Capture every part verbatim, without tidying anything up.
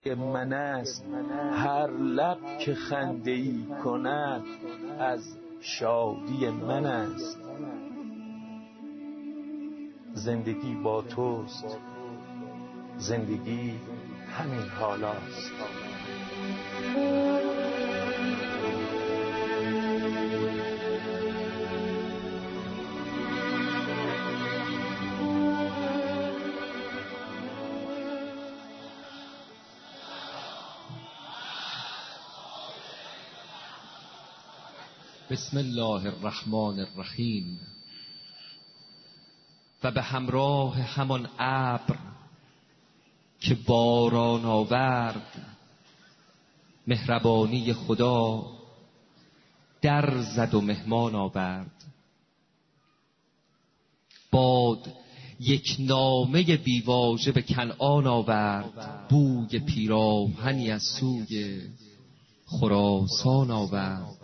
من است، هر لب که خنده‌ای کند از شادی من است. زندگی با توست، زندگی همین حالاست. بسم الله الرحمن الرحیم. و به همراه همان ابر که باران آورد، مهربانی خدا در زد و مهمان آورد. باد یک نامه بیواژه به کنعان آورد، بوی پیراهنی از سوی خراسان آورد.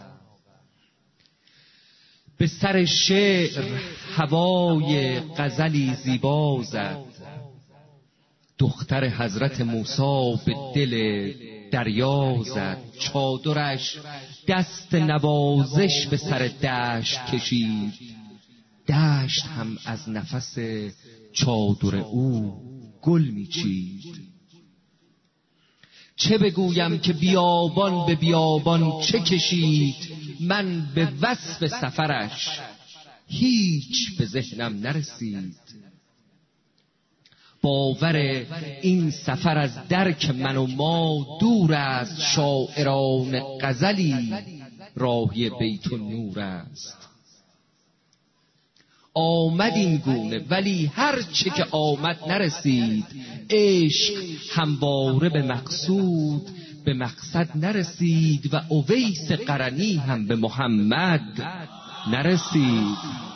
به سر شعر هوای غزلی زیبا زد، دختر حضرت موسی به دل دریا زد. چادرش دست نوازش به سر دشت کشید، دشت هم از نفس چادر او گل میچید. چه بگویم که بیابان به بیابان چه کشید، من به وصف سفرش هیچ به ذهنم نرسید. باور این سفر از درک من و ما دور است، شاعران غزلی راهی بیت النور است. آمد این گونه ولی هر چه که آمد نرسید، عشق همواره به مقصود به مقصد نرسید، و اویس قرنی هم به محمد نرسید.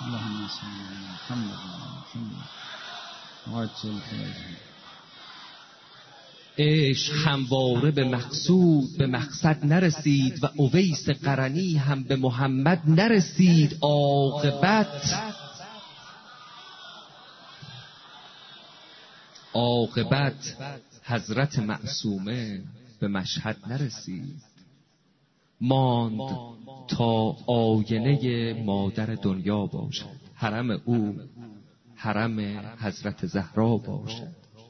عشق همواره به مقصود به مقصد نرسید، و اویس قرنی هم به محمد نرسید. عاقبت عاقبت حضرت معصومه به مشهد نرسید. ماند تا آینه مادر دنیا باشد، حرم او حرم حضرت زهرا باشد.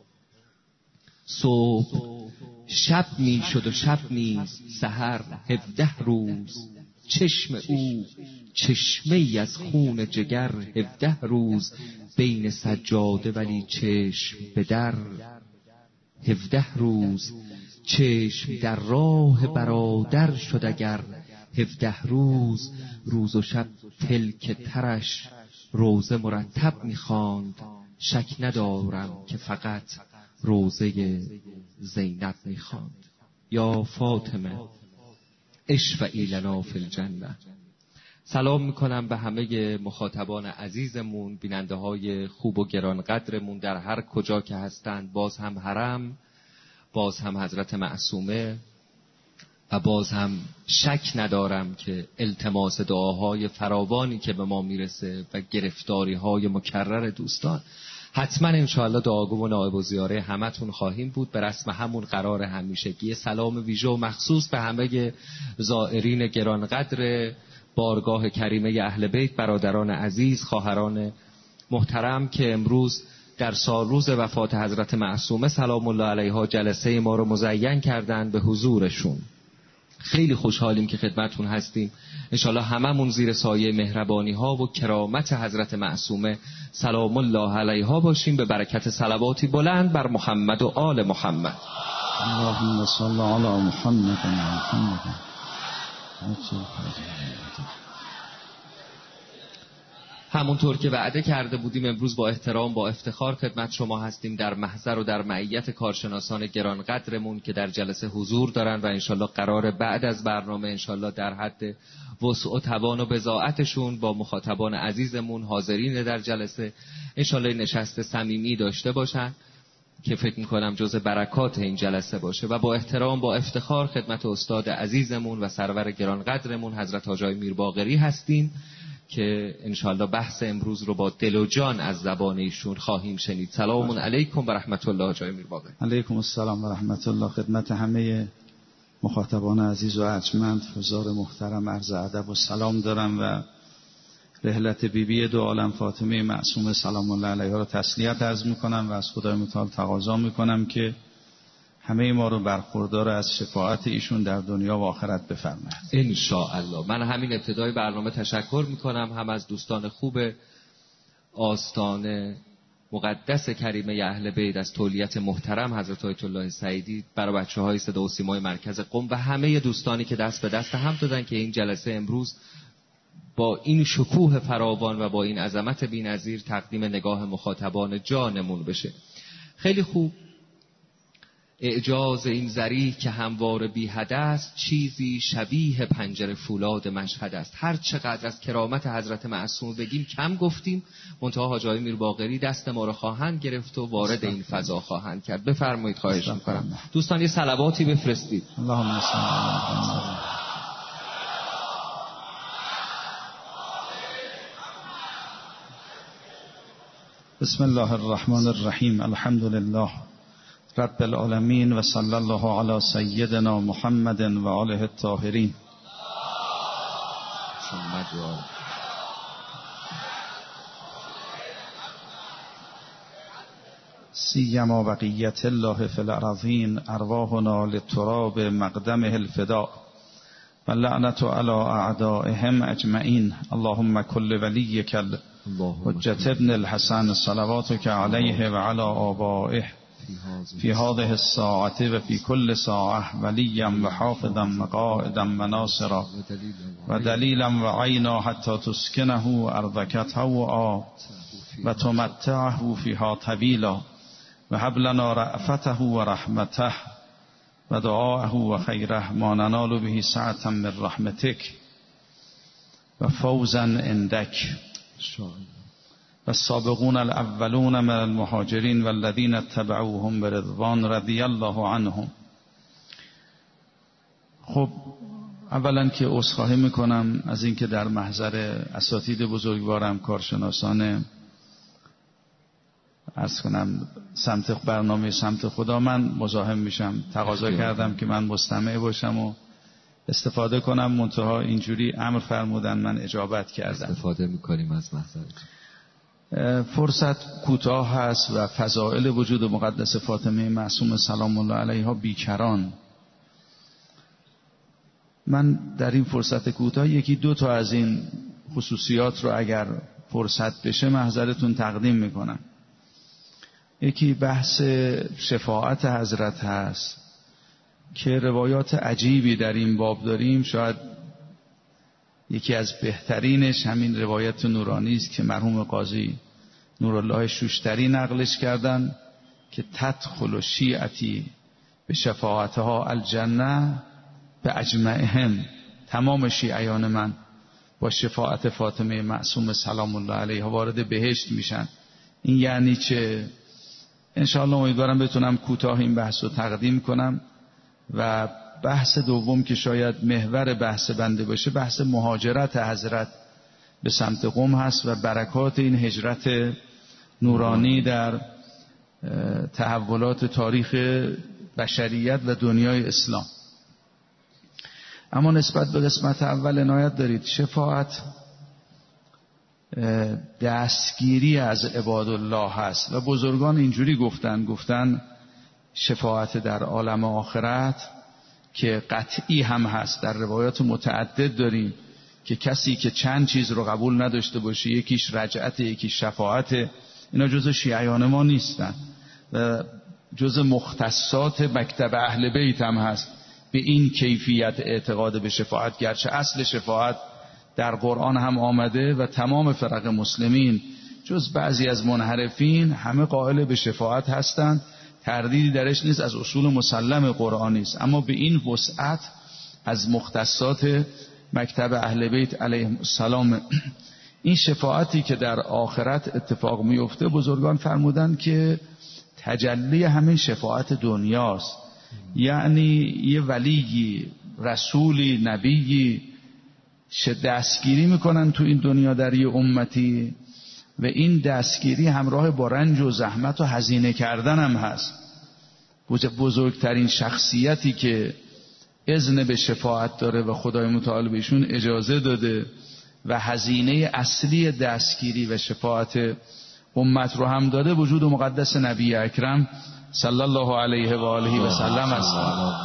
صبح شب می شد و شب نیز سحر، هفده روز چشم او چشمه ای از خون جگر. هفده روز بین سجاده ولی چشم به در، هفده روز چشم در راه برادر شد اگر. هفده روز روز و شب تلک ترش روزه مرتب می‌خواند. شک ندارم که فقط روزه زینب می‌خواند. یا فاطمه اشفعی لنا فی الجنه. سلام میکنم به همه مخاطبان عزیزمون، بیننده های خوب و گرانقدرمون در هر کجا که هستند. باز هم حرم، باز هم حضرت معصومه، و باز هم شک ندارم که التماس دعاهای فراوانی که به ما میرسه و گرفتاری های مکرر دوستان، حتما انشاءالله دعاگو و نائب الزیاره همتون خواهیم بود. به رسم همون قرار همیشگی سلام ویژه و مخصوص به همه زائرین گرانقدر بارگاه کریمه اهل بیت، برادران عزیز، خواهران محترم که امروز در سال روز وفات حضرت معصومه سلام الله علیها جلسه ما رو مزین کردن به حضورشون. خیلی خوشحالیم که خدمتون هستیم. انشالله هممون زیر سایه مهربانی ها و کرامت حضرت معصومه سلام الله علیها باشیم، به برکت صلواتی بلند بر محمد و آل محمد. اللهم صل علی محمد و محمد. همونطور که وعده کرده بودیم امروز با احترام با افتخار خدمت شما هستیم در محضر و در معیت کارشناسان گرانقدرمون که در جلسه حضور دارن و انشالله قرار بعد از برنامه انشالله در حد وسع و توان و بضاعتشون با مخاطبان عزیزمون حاضرین در جلسه انشالله نشست صمیمی داشته باشن که فکر میکنم جز برکات این جلسه باشه. و با احترام با افتخار خدمت استاد عزیزمون و سرور گرانقدرمون حضرت حاج آقای میر باقری هستیم که انشاءالله بحث امروز رو با دل و جان از زبان ایشون خواهیم شنید. سلام علیکم و رحمت الله. جای میر باقری. علیکم السلام و رحمت الله. خدمت همه مخاطبان عزیز و ارجمند، حضار محترم عرض ادب و سلام دارم و رحلت بیبی دو عالم فاطمه معصومه سلام الله علیها رو تسلیت عرض میکنم و از خدای متعال تقاضا میکنم که همه ما رو برخوردار از شفاعت ایشون در دنیا و آخرت بفرماید ان شاء الله. من همین ابتدای برنامه تشکر میکنم هم از دوستان خوب آستان مقدس کریمه اهل بیت، از تولیت محترم حضرت آیت الله سعیدی، برای بچه‌های صدا و سیمای مرکز قم و همه دوستانی که دست به دست هم دادن که این جلسه امروز با این شکوه فراوان و با این عظمت بی‌نظیر تقدیم نگاه مخاطبان جانمون بشه. خیلی خوب. اعجاز این ذریح که هموار بی حد است، چیزی شبیه پنجره فولاد مشهد است. هر چقدر از کرامت حضرت معصوم بگیم کم گفتیم. منتها حاج آقای میر باقری دست ما رو خواهند گرفت و وارد این فضا خواهند کرد. بفرمایید، خواهش میکنم. دوستان یه صلواتی بفرستید. اللهم صل علی محمد. بسم الله الرحمن الرحیم. الحمد لله رب العالمین و صلی الله علی سیدنا محمد و آله الطاهرین. سیما بقیت الله فی الارضین، ارواحنا للتراب مقدمه الفداء و لعنت علی اعدائهم اجمعین. اللهم کل ولیک حجت ابن الحسن صلواتک علیه و علی آبائه فی هذه الساعة و فی کل ساعة ولیا و حافظا و قائدا و ناصرا و دلیلا و عینا حتی تسکنه ارضک طوعا و تمتعه فیها طویلا و هب لنا رأفته و رحمته و دعاءه و خیره ما ننال به سعة من رحمتک و فوزا عندک. و السابقون الاولون من المهاجرین والذین اتبعوهم برضوان رضی الله عنهم. خب اولا که عذرخواهی میکنم از اینکه در محضر اساتید بزرگوارم، کارشناسان عرض کنم سمت برنامه سمت خدا، من مزاحم میشم. تقاضا کردم که من مستمع باشم و استفاده کنم، منتها اینجوری امر فرمودن، من اجابت کردم. استفاده میکنیم از محضر. فرصت کوتاه هست و فضائل وجود مقدس فاطمه معصوم سلام الله علیها بیکران. من در این فرصت کوتاه یکی دو تا از این خصوصیات رو اگر فرصت بشه محضرتون تقدیم میکنم. یکی بحث شفاعت حضرت هست که روایات عجیبی در این باب داریم. شاید یکی از بهترینش همین روایت نورانی است که مرحوم قاضی نورالله شوشتری نقلش کردن که تدخل شیعتی به شفاعتها الجنه به اجمعهم، تمام شیعیان من با شفاعت فاطمه معصوم سلام الله علیها وارد بهشت میشن. این یعنی چه؟ انشاءالله امیدوارم بتونم کوتاه این بحث رو تقدیم کنم. و بحث دوم که شاید محور بحث بنده باشه، بحث مهاجرت حضرت به سمت قم هست و برکات این هجرت نورانی در تحولات تاریخ بشریت و دنیای اسلام. اما نسبت به قسمت اول عنایت دارید. شفاعت دستگیری از عباد الله هست و بزرگان اینجوری گفتن گفتن شفاعت در عالم آخرت که قطعی هم هست، در روایات متعدد داریم که کسی که چند چیز رو قبول نداشته باشه، یکیش رجعت، یکیش شفاعت، اینا جز شیعیان ما نیستن و جز مختصات مکتب اهل بیت هم هست به این کیفیت اعتقاد به شفاعت. گرچه اصل شفاعت در قرآن هم آمده و تمام فرق مسلمین جز بعضی از منحرفین همه قائل به شفاعت هستند، تردیدی درش نیست، از اصول مسلم قرآنی است. اما به این وسعت از مختصات مکتب اهل بیت علیهم السلام این شفاعتی که در آخرت اتفاق میفته، بزرگان فرمودن که تجلی همین شفاعت دنیاست. یعنی یه ولیی، رسولی، نبیی دستگیری میکنن تو این دنیا در یه امتی و این دستگیری همراه با رنج و زحمت و هزینه کردن هم هست. بزرگترین شخصیتی که اذن به شفاعت داره و خدای متعال بهشون اجازه داده و هزینه اصلی دستگیری و شفاعت امت رو هم داده، وجود مقدس نبی اکرم صلی الله علیه و آله و سلم است.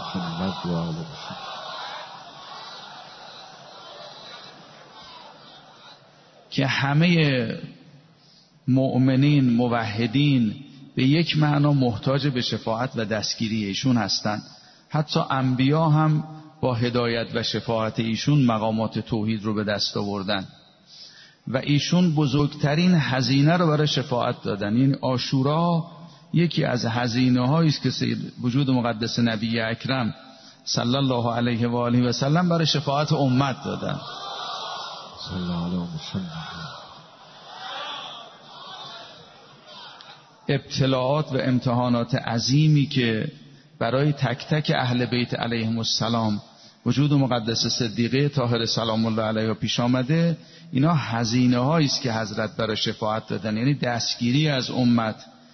که همه مؤمنین موحدین به یک معنا محتاج به شفاعت و دستگیری ایشون هستند. حتی انبیا هم با هدایت و شفاعت ایشون مقامات توحید رو به دست آوردن و ایشون بزرگترین هزینه رو برای شفاعت دادن. یعنی عاشورا یکی از هزینه هایی است که سید وجود مقدس نبی اکرم صلی الله علیه و آله و سلم برای شفاعت امت دادن. صلی الله علیه و سلم. ابتلاعات و امتحانات عظیمی که برای تک تک اهل بیت علیهم السلام وجود مقدس صدیقه طاهره سلام الله علیها پیش آمده، اینا هزینه هایی است که حضرت برای شفاعت دادن. یعنی دستگیری از امت،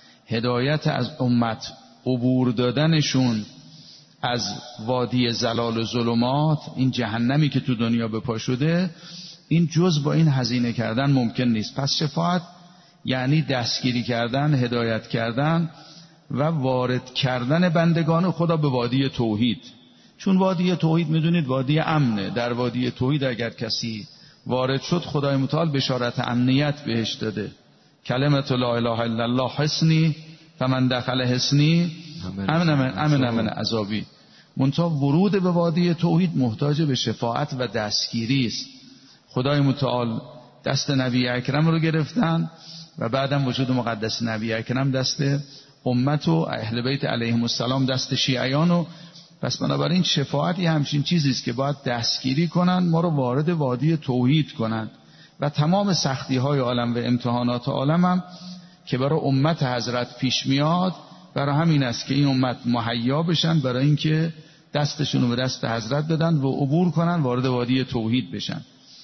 هدایت از امت، عبور دادنشون از وادی زلال و ظلمات، این جهنمی که تو دنیا به پا شده، این جز با این هزینه کردن ممکن نیست. پس شفاعت یعنی دستگیری کردن، هدایت کردن و وارد کردن بندگان خدا به وادی توحید. چون وادی توحید میدونید وادی امنه. در وادی توحید اگر کسی وارد شد، خدای متعال بشارت امنیت بهش داده. کلمت لا اله الا الله حصنی فمن دخل حصنی امن من امن من عذابی. منتها ورود به وادی توحید محتاج به شفاعت و دستگیری است. خدای متعال دست نبی اکرم رو گرفتن و بعدم وجود مقدس نبی اکرم دست امت و اهل بیت علیهم السلام دست شیعیان. و پس بنابراین شفاعتی همچین چیزی است که باید دستگیری کنن، ما رو وارد وادی توحید کنن و تمام سختی های عالم و امتحانات عالم هم که برای امت حضرت پیش میاد، برای همین است که این امت مهیا بشن برای اینکه دستشون رو به دست حضرت بدن و عبور کنن، وارد وادی توحید بشن.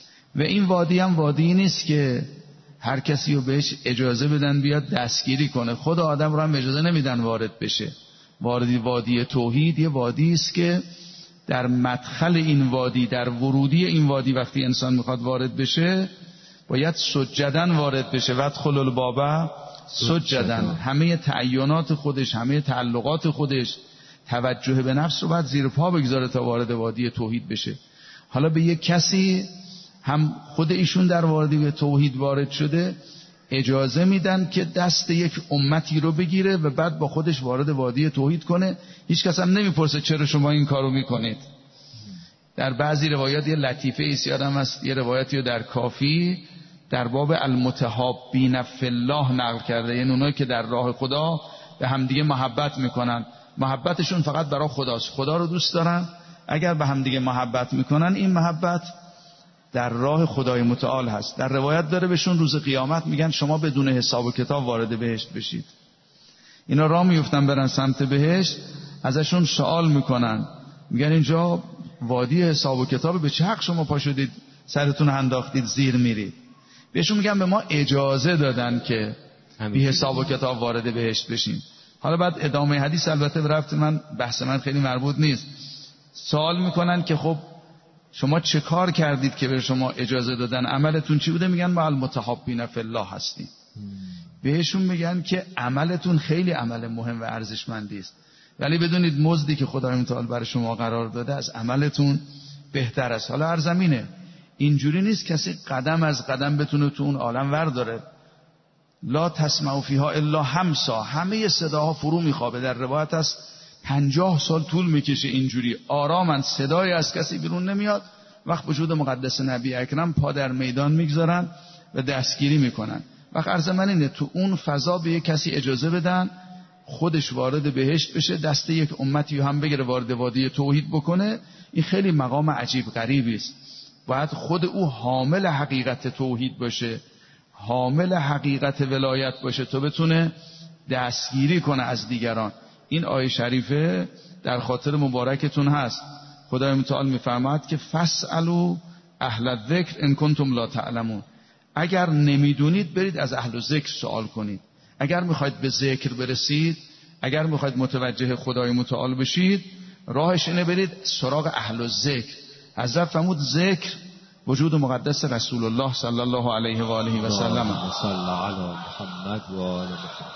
و این وادی هم وادی نیست که هر کسی رو بهش اجازه بدن بیاد دستگیری کنه. خود آدم رو هم اجازه نمیدن وارد بشه. وارد وادی توحید یه وادی است که در مدخل این وادی، در ورودی این وادی وقتی انسان میخواد وارد بشه، باید سجدن وارد بشه. وادخلوا الباب سجدن. همه تعینات خودش، همه تعلقات خودش، توجه به نفس رو باید زیر پا بگذاره تا وارد وادی توحید بشه. حالا به یک کسی هم خود ایشون در وادی به توحید وارد شده اجازه میدن که دست یک امتی رو بگیره و بعد با خودش وارد وادی توحید کنه. هیچ کس هم نمیپرسه چرا شما این کارو میکنید. در بعضی روایات یه لطیفه ایست، یادم هست یه روایتی رو در کافی در باب المتحابین فی الله نقل کرده، یعنی اونایی که در راه خدا به همدیگه محبت میکنن، محبتشون فقط برای خداست، خدا رو دوست دارن. اگر به همدیگه محبت میکنن، این محبت در راه خدای متعال هست. در روایت داره بهشون روز قیامت میگن شما بدون حساب و کتاب وارد بهشت بشید. اینا راه میفتن برن سمت بهشت، ازشون سوال میکنن، میگن اینجا وادی حساب و کتاب، به چه حق شما پا شدید سرتون انداختید زیر میرید؟ بهشون میگن به ما اجازه دادن که بی حساب و کتاب وارد بهشت بشیم. حالا بعد ادامه حدیث البته رفت من بحث من خیلی مربوط نیست. سوال میکنن که خب شما چه کار کردید که به شما اجازه دادن؟ عملتون چی بوده؟ میگن ما المتحابین فی الله هستیم. بهشون میگن که عملتون خیلی عمل مهم و ارزشمندی است، ولی بدونید مزدی که خدای متعال برای شما قرار داده از عملتون بهتر است. حالا ارزمینه اینجوری نیست کسی قدم از قدم بتونه تو اون عالم ورداره. لا تسمعوا فیها الا همسا، همه صداها فرو میخوابه. در روایت است پنجاه سال طول میکشه اینجوری آرامن، صدای از کسی بیرون نمیاد. وقت وجود مقدس نبی اکرم پا در میدان میگذارن و دستگیری میکنن. وقت عرض من اینه تو اون فضا به یک کسی اجازه بدن خودش وارد بهشت بشه، دست یک امتی هم بگیره وارد وادی توحید بکنه. این خیلی مقام عجیب غریبی است. باید خود او حامل حقیقت توحید باشه، حامل حقیقت ولایت باشه تا بتونه دستگیری کنه از دیگران. این آیه شریفه در خاطر مبارکتون هست. خدای متعال میفرماد که فاسألوا اهل الذکر ان کنتم لا تعلمون. اگر نمیدونید برید از اهل ذکر سوال کنید. اگر میخواید به ذکر برسید، اگر میخواید متوجه خدای متعال بشید، راهش اینه برید سراغ اهل ذکر. حضرت فرمود ذکر وجود مقدس رسول الله صلی الله علیه و آله و سلم. صلی الله علی محمد و آل محمد.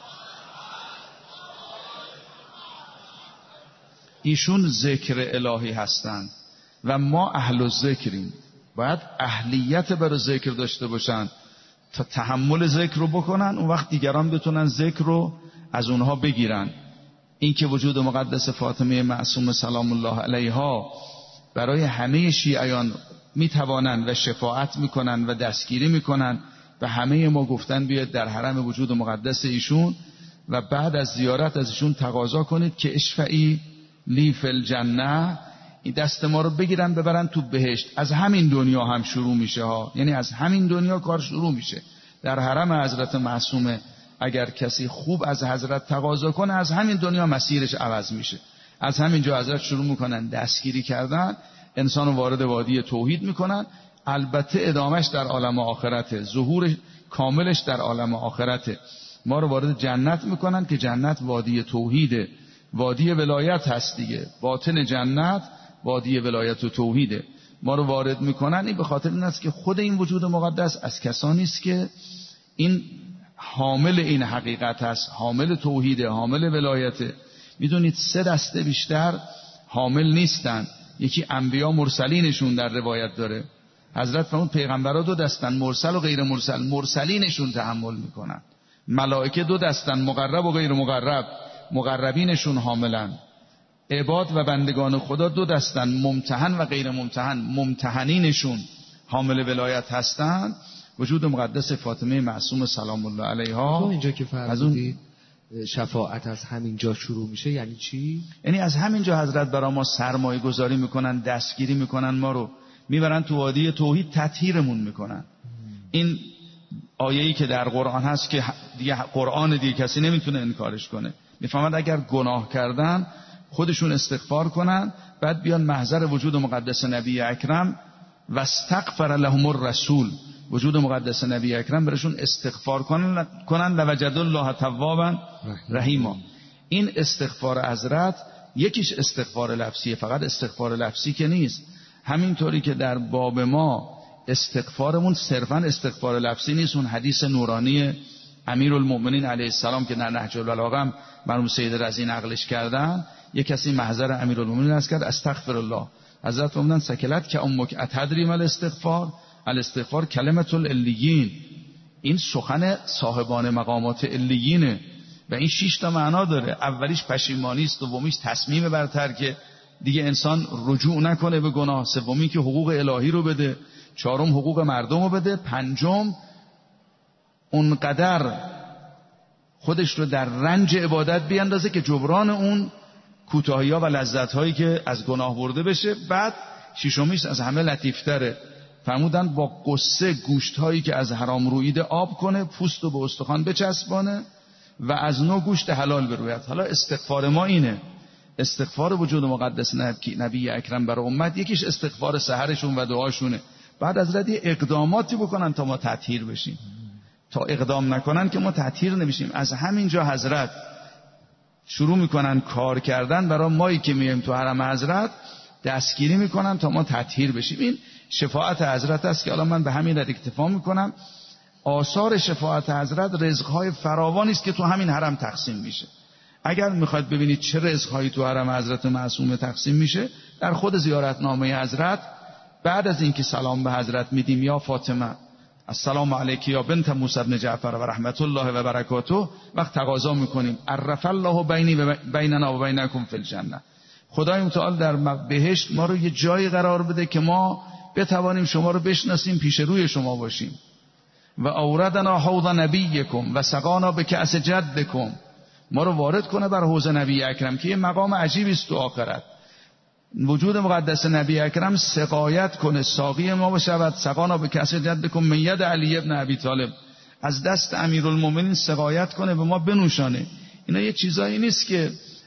ایشون ذکر الهی هستند و ما اهل ذکریم. باید اهلیت برای ذکر داشته باشن تا تحمل ذکر رو بکنن، اون وقت دیگران بتونن ذکر رو از اونها بگیرن. این که وجود مقدس فاطمه معصومه سلام الله علیها برای همه شیعیان میتوانند و شفاعت میکنن و دستگیری میکنن و همه ما گفتن بیاید در حرم وجود مقدس ایشون و بعد از زیارت از ایشون تقاضا کنید که اشفعی لی فی الجنه، این دست ما رو بگیرن ببرن تو بهشت. از همین دنیا هم شروع میشه ها، یعنی از همین دنیا کار شروع میشه. در حرم حضرت معصومه اگر کسی خوب از حضرت تقاضا کنه، از همین دنیا مسیرش عوض میشه. از همین جا حضرت شروع میکنن دستگیری کردن، انسان رو وارد وادی توحید میکنن. البته ادامش در عالم آخرته، ظهور کاملش در عالم آخرته. ما رو وارد جنت میکنن که جنت وادی توحیده، وادی ولایت هست دیگه. باطن جنت وادی ولایت و توحیده. ما رو وارد میکنن. این به خاطر این است که خود این وجود مقدس از کسانی است که این حامل این حقیقت هست، حامل توحیده، حامل ولایته. میدونید سه دسته بیشتر حامل نیستن. یکی انبیا مرسلینشون در روایت داره. حضرت فرمود پیغمبرها دو دستن، مرسل و غیر مرسل. مرسلینشون تحمل میکنن. ملائکه دو دستن، مقرب و غیر مقرب. مقربینشون حاملن. عباد و بندگان خدا دو دستن، ممتحن و غیر ممتحن. ممتحنینشون حامل ولایت هستن. وجود مقدس فاطمه معصوم سلام الله علیها. تو اینجا که فرمودید شفاعت از همین جا شروع میشه یعنی چی؟ یعنی از همین جا حضرت برای ما سرمایه گذاری میکنن، دستگیری میکنن، ما رو میبرن تو وادی توحید، تطهیرمون میکنن. این آیه‌ای که در قرآن هست که دیگه قرآن دیگه کسی نمیتونه انکارش کنه. میفهمد اگر گناه کردن خودشون استغفار کنن، بعد بیان محضر وجود مقدس نبی اکرم و استغفر لهم الرسول، وجود مقدس نبی اکرم برشون استغفار کنن کنن لوجد الله توابا رحیما. این استغفار حضرت یکیش استغفار لفظیه، فقط استغفار لفظی که نیست. همینطوری که در باب ما استغفارمون صرفا استغفار لفظی نیست. اون حدیث نورانی امیرالمؤمنین علیه السلام که در نهج البلاغه مرحوم سید رضی نقلش کردن، یک کسی محضر امیرالمؤمنین است کرد استغفر الله. حضرت فرمودن سکلت که امک اتدری مل استغفار، الاستغفار کلمت الالیین. این سخن صاحبان مقامات الیینه و این شش تا معنا داره. اولیش پشیمانی است، دومیش تصمیم بر ترک دیگه انسان رجوع نکنه به گناه، سومی که حقوق الهی رو بده، چهارم حقوق مردم رو بده، پنجم اونقدر خودش رو در رنج عبادت بیاندازه که جبران اون کوتاهی‌ها و لذت‌هایی که از گناه برده بشه. بعد ششمیش از همه لطیف‌تره، فرمودن با قصه گوشت‌هایی که از حرام رویده آب کنه، پوست رو به استخوان بچسبانه و از نو گوشت حلال بروید. حالا استغفار ما اینه، استغفار وجود مقدس نبی اکرم برای امت. یکیش استغفار سحرشون و دعاشونه. بعد از رد اقداماتی بکنن تا ما تطهیر بشیم. تا اقدام نکنن که ما تطهیر نمیشیم. از همینجا حضرت شروع میکنن کار کردن برای مایی که میایم تو حرم حضرت، دستگیری میکنن تا ما تطهیر بشیم. این شفاعت حضرت است که الان من به همین رد اکتفا میکنم. آثار شفاعت حضرت رزقهای فراوانی است که تو همین حرم تقسیم میشه. اگر میخواید ببینید چه رزقهایی تو حرم حضرت معصومه تقسیم میشه، در خود زیارتنامه حضرت بعد از اینکه سلام به حضرت میدیم یا فاطمه السلام علیکی یا بنت موسی بن جعفر و رحمت الله و برکاته، وقت تقاضا میکنیم عرف الله بینی و بیننا و بینکم فی الجنه. خدای متعال در بهشت ما رو یه جایی قرار بده که ما بتوانیم شما رو بشناسیم، پیش روی شما باشیم. و اوردنا حوض نبیکم و سقانا به کأس جدکم، ما رو وارد کنه بر حوض نبی اکرم که یه مقام عجیبی است تو آخرت. وجود مقدس نبی اکرم سقایت کنه، ساقی ما بشود. سقانا به کأس جدکم من ید علی ابن ابی طالب، از دست امیرالمومنین سقایت کنه به ما بنوشانه. اینا یه چیزایی نیست که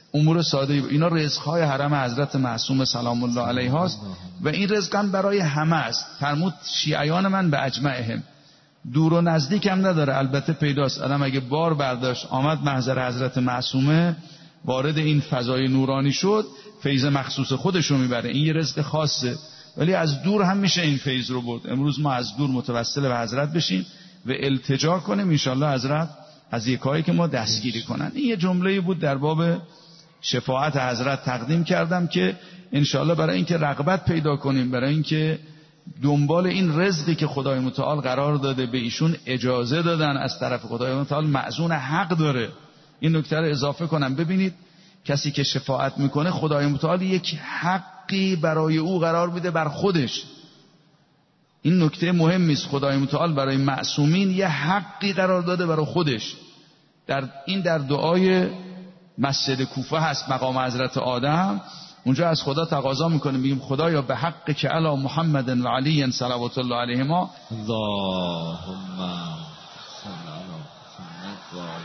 امور ساده اینا رزق‌های حرم حضرت معصوم سلام الله علیه هاست و این رزق هم برای همه است. فرمود شیعیان من به اجمعهم، دور و نزدیک هم نداره. البته پیداست آدم اگه بار برداشت آمد محضر حضرت معصومه، وارد این فضای نورانی شد، فیض مخصوص خودش رو میبره. این یه رزق خاصه، ولی از دور هم میشه این فیض رو برد. امروز ما از دور متوسل به حضرت بشیم و التجا کنیم، انشالله حضرت از یکایی که ما دستگیری کنن. این یه جمله‌ای بود در باب شفاعت حضرت تقدیم کردم که انشالله برای اینکه رغبت پیدا کنیم، برای اینکه دنبال این رزقی که خدای متعال قرار داده، به ایشون اجازه دادن از طرف خدای متعال، مأذون حق داره. این نکته رو اضافه کنم. ببینید کسی که شفاعت میکنه خدای متعال یک حقی برای او قرار میده بر خودش. این نکته مهمی است. خدای متعال برای معصومین یه حقی قرار داده برای خودش. در این در دعای مسجد کوفه هست، مقام حضرت آدم، اونجا از خدا تقاضا میکنیم، میگیم خدایا به حق که علی محمد و علی صلوات الله علیهما، اللهم صل علی محمد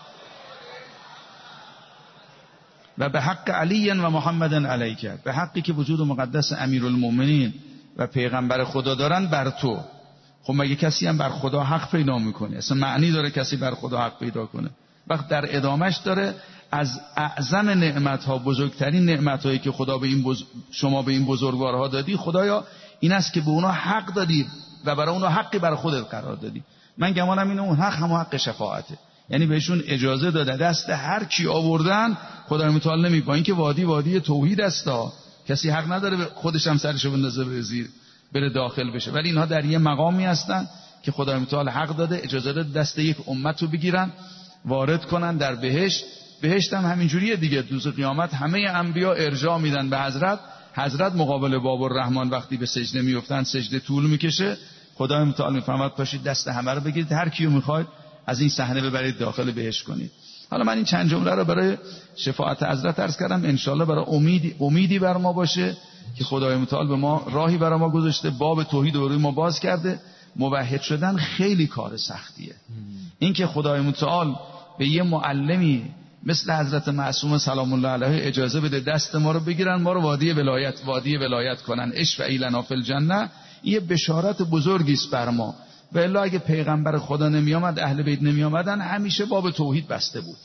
و به حق علی و محمد علیک، به حقی که وجود مقدس امیرالمومنین و پیغمبر خدا دارن بر تو. خب مگه کسی هم بر خدا حق پیدا میکنه؟ اصلا معنی داره کسی بر خدا حق پیدا کنه؟ وقت در ادامش داره از اعظم نعمتها، بزرگترین نعمتهایی که خدا به این بز... شما به این بزرگوارها دادی، خدایا این است که به اونا حق دادی و برای اونا حقی برای خودت قرار دادی. من گمانم اینه اون حق هم حق شفاعته، یعنی بهشون اجازه داده دست هر کی آوردن خدای متعال نمی، با اینکه وادی وادی توحید است، کسی حق نداره خودش هم سرشو بندازه به زیر بره داخل بشه، ولی اینها در یه مقامی هستن که خدای متعال حق داده، اجازه داده دست یک امت رو بگیرن وارد کنن در بهشت. بهشت هم همینجوریه دیگه، روز قیامت همه انبیا ارجاع میدن به حضرت. حضرت مقابل باب الرحمن وقتی به سجده میافتن، سجده طول میکشه، خدای متعال میفرماد پاشید دست همه رو بگیرید، هر کیو میخواید از این صحنه ببرید داخل بهشت کنید. حالا من این چند جمله رو برای شفاعت حضرت عرض کردم، انشالله برای امیدی امیدی بر ما باشه که خدای متعال به ما راهی برای ما گذاشته، باب توحید رو روی ما باز کرده. موحد شدن خیلی کار سختیه. این که خدای متعال به یه معلمی مثل حضرت معصوم سلام الله علیه اجازه بده دست ما رو بگیرن، ما رو وادی ولایت وادی ولایت کنن، اشفع لنا فی الجنه، یه بشارت بزرگی است بر ما. و الا اگه پیغمبر خدا نمی آمد، اهل بیت نمی آمدن، همیشه باب توحید بسته بود.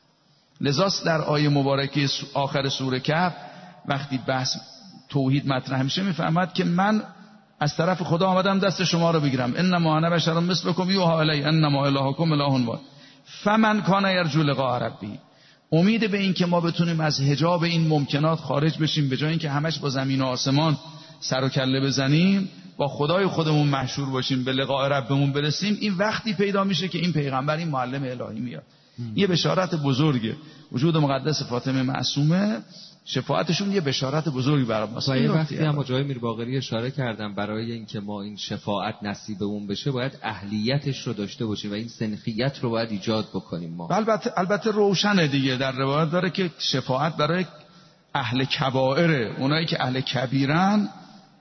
لذاست در آیه مبارکه آخر سوره کهف وقتی بحث توحید مطرح میشه میفهمد که من از طرف خدا آمدم دست شما رو بگیرم، انما انا بشر مثلکم یوحی الی انما الهکم اله واحد فمن کان یرجو لقاء ربی. امید به این که ما بتونیم از حجاب این ممکنات خارج بشیم، به جای اینکه همش با زمین و آسمان سر و کله بزنیم، با خدای خودمون محشور باشیم، به لقاء ربمون برسیم. این وقتی پیدا میشه که این پیغمبر، این معلم الهی میاد. یه بشارت بزرگه. وجود مقدس فاطمه معصومه، شفاعتشون یه بشارت بزرگی برای ماست. یه وقتی هم جای میر باقری اشاره کردم، برای اینکه ما این شفاعت نصیبمون بشه باید اهلیتش رو داشته باشیم و این سنخیت رو باید ایجاد بکنیم ما. البته البته روشنه دیگه، در روایت داره که شفاعت برای اهل کبائره، اونایی که اهل کبیرن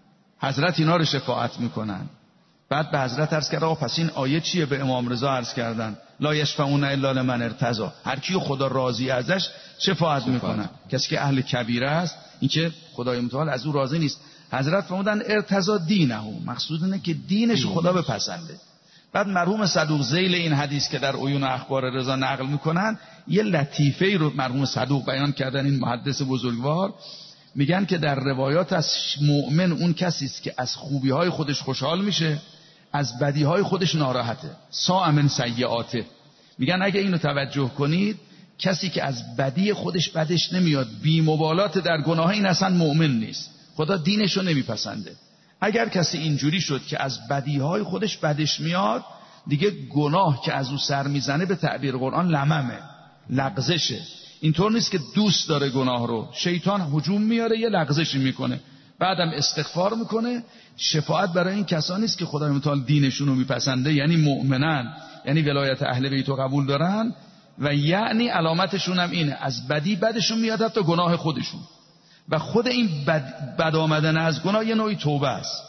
حضرت اینا رو شفاعت میکنن. بعد به حضرت عرض کرد آقا پس این آیه چیه؟ به امام رضا عرض کردن لا یشفعون الا لمن ارتضی، هر کیو خدا راضی ازش شفاعت میکنن. کسی که اهل کبیره است، این که خدای متعال از او راضی نیست. حضرت فرمودن ارتضی دینه، مقصود اینه که دینش خدا بپسنده. بعد مرحوم صدوق ذیل این حدیث که در عیون اخبار رضا نقل میکنن، یه لطیفه رو مرحوم صدوق بیان کردن، این محدث بزرگوار، میگن که در روایات از مؤمن اون کسی است که از خوبی‌های خودش خوشحال میشه، از بدی‌های خودش ناراحته. ساء من سیئاته. میگن اگه اینو توجه کنید، کسی که از بدی خودش بدش نمیاد، بی مبالات در گناه، این اصلا مؤمن نیست. خدا دینشو نمیپسنده. اگر کسی اینجوری شد که از بدی‌های خودش بدش میاد، دیگه گناه که از او سر میزنه به تعبیر قرآن لممه، لغزشه. اینطور نیست که دوست داره گناه رو، شیطان هجوم میاره یه لغزشی میکنه، بعدم استغفار میکنه. شفاعت برای این کسانی است که خدای متعال دینشون رو میپسنده، یعنی مؤمنن، یعنی ولایت اهل بیت رو قبول دارن، و یعنی علامتشون هم اینه از بدی بدشون میاد، حتی گناه خودشون. و خود این بد, بد آمدن از گناه یه نوعی توبه است،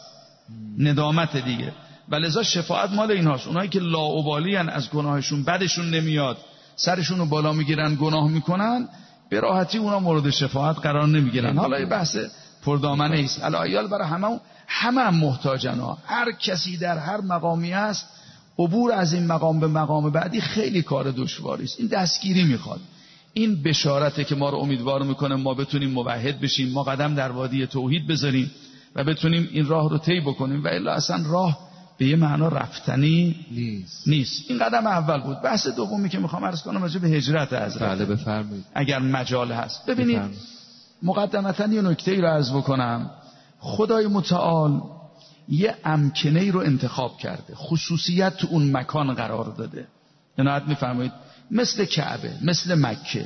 ندامت دیگه. و لذا شفاعت مال اینهاست. اونایی که لاابالی‌ان، از گناهشون بدشون نمیاد، سرشون رو بالا میگیرن گناه میکنن، به راحتی اونا مورد شفاعت قرار نمیگیرن. حالا این بحث پردامنه است. الایال برای همه همه هم محتاجن ها. هر کسی در هر مقامی است، عبور از این مقام به مقام بعدی خیلی کار دشواری است. این دستگیری میخواد. این بشارته که ما رو امیدوار میکنه ما بتونیم موحد بشیم، ما قدم در وادی توحید بذاریم و بتونیم این راه رو طی بکنیم، و الا اصلا راه به یه معنا رفتنی نیست. نیست. این قدم اول بود. بحث دومی که میخوام عرض کنم راجع به هجرت حضرت. بله بفرمایید. اگر مجال هست. ببینید مقدمتاً یه نکته‌ای رو عرض بکنم. خدای متعال یه امکنه‌ای رو انتخاب کرده، خصوصیت تو اون مکان قرار داده. عنایت میفرمایید. مثل کعبه، مثل مکه.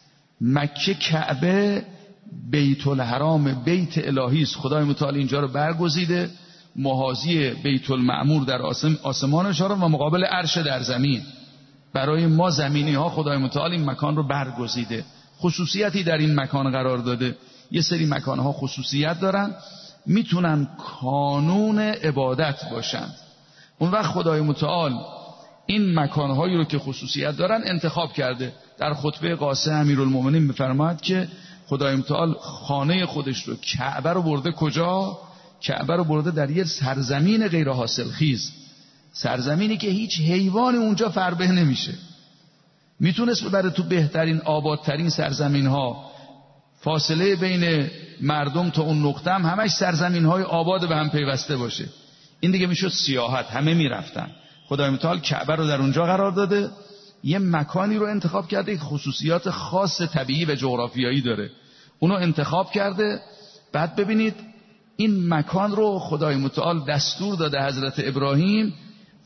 مکه کعبه بیت الحرام، بیت الهی است. خدای متعال اینجا رو برگزیده، محاذی بیت المعمور در آسم آسمانش رو و مقابل عرش در زمین. برای ما زمینی ها خدای متعال این مکان رو برگزیده، خصوصیتی در این مکان قرار داده. یه سری مکان ها خصوصیت دارن، میتونن کانون عبادت باشن. اون وقت خدای متعال این مکانهایی رو که خصوصیت دارن انتخاب کرده. در خطبه قاسه امیرالمومنین میفرماید که خدای متعال خانه خودش رو، کعبه رو برده کجا؟ کعبه رو برده در یه سرزمین غیر حاصل خیز، سرزمینی که هیچ حیوانی اونجا فربه نمیشه. میتونست ببره تو بهترین آبادترین سرزمین ها، فاصله بین مردم تا اون نقطه هم همش سرزمین های آباد به هم پیوسته باشه. این دیگه میشد سیاحت، همه میرفتن. خدای متعال کعبه رو در اونجا قرار داده، یه مکانی رو انتخاب کرده که خصوصیات خاص طبیعی و جغرافیایی داره، اونو انتخاب کرده. بعد ببینید این مکان رو خدای متعال دستور داده حضرت ابراهیم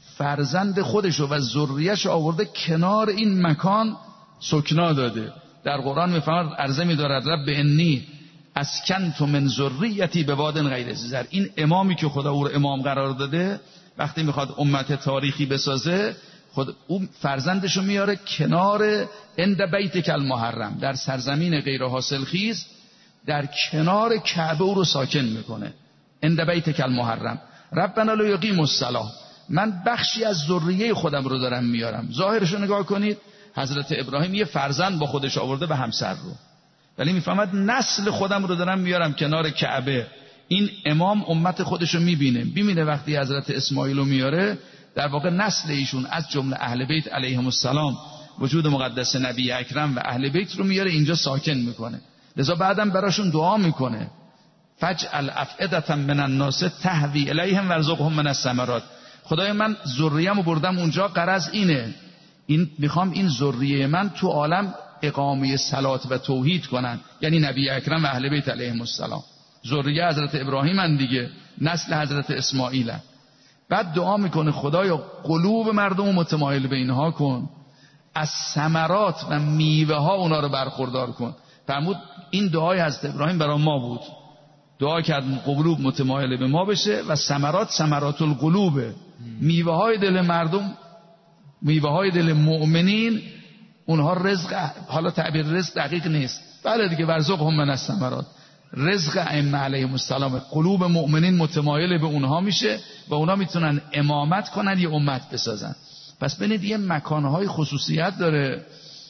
فرزند خودشو و ذریه‌اش آورده کنار این مکان سکنا داده. در قرآن میفرماید عرضه می‌دارد رب انی اسکنت من ذریتی بواد غیر ذی زرع. این امامی که خدا او رو امام قرار داده وقتی میخواد امت تاریخی بسازه، خود اون فرزندشو میاره کنار عند بیتک المحرم، در سرزمین غیر حاصل خیز در کنار کعبه او رو ساکن میکنه. عند بیتک المحرم ربنا لا یقیموا الصلاة، من بخشی از ذریه خودم رو دارم میارم. ظاهرش رو نگاه کنید، حضرت ابراهیم یه فرزند با خودش آورده به همسر رو، ولی میفهمد نسل خودم رو دارم میارم کنار کعبه. این امام امت خودش رو میبینه، میبینه وقتی حضرت اسماعیل رو میاره در واقع نسل ایشون از جمله اهل بیت علیهم السلام، وجود مقدس نبی اکرم و اهل بیت رو میاره اینجا ساکن میکنه. لذا بعدم براشون دعا میکنه فجعل افئدة من الناس تهوی الیهم وارزقهم من الثمرات. خدای من ذریه‌مو بردم اونجا، غرض اینه، این میخوام این ذریه من تو عالم اقامه صلات و توحید کنن، یعنی نبی اکرم و اهل بیت علیهم السلام. ذریه حضرت ابراهیم ان دیگه، نسل حضرت اسماعیل ان. بعد دعا میکنه خدایا قلوب مردم رو متمایل به اینها کن، از ثمرات و میوه ها اونا رو برخوردار کن. فرمود این دعای حضرت ابراهیم برای ما بود، دعا کرد قلوب متمایل به ما بشه و ثمرات ثمرات القلوب، میوه های دل مردم، میوه های دل مؤمنین، اونها رزق، حالا تعبیر رزق دقیق نیست، بله دیگه ورزقهم من الثمرات، رزق ائمه علیهم السلام، قلوب مؤمنین متمایل به اونها میشه و اونها میتونن امامت کنن یه امت بسازن. پس ببینید یه مکانهای خصوصیت داره،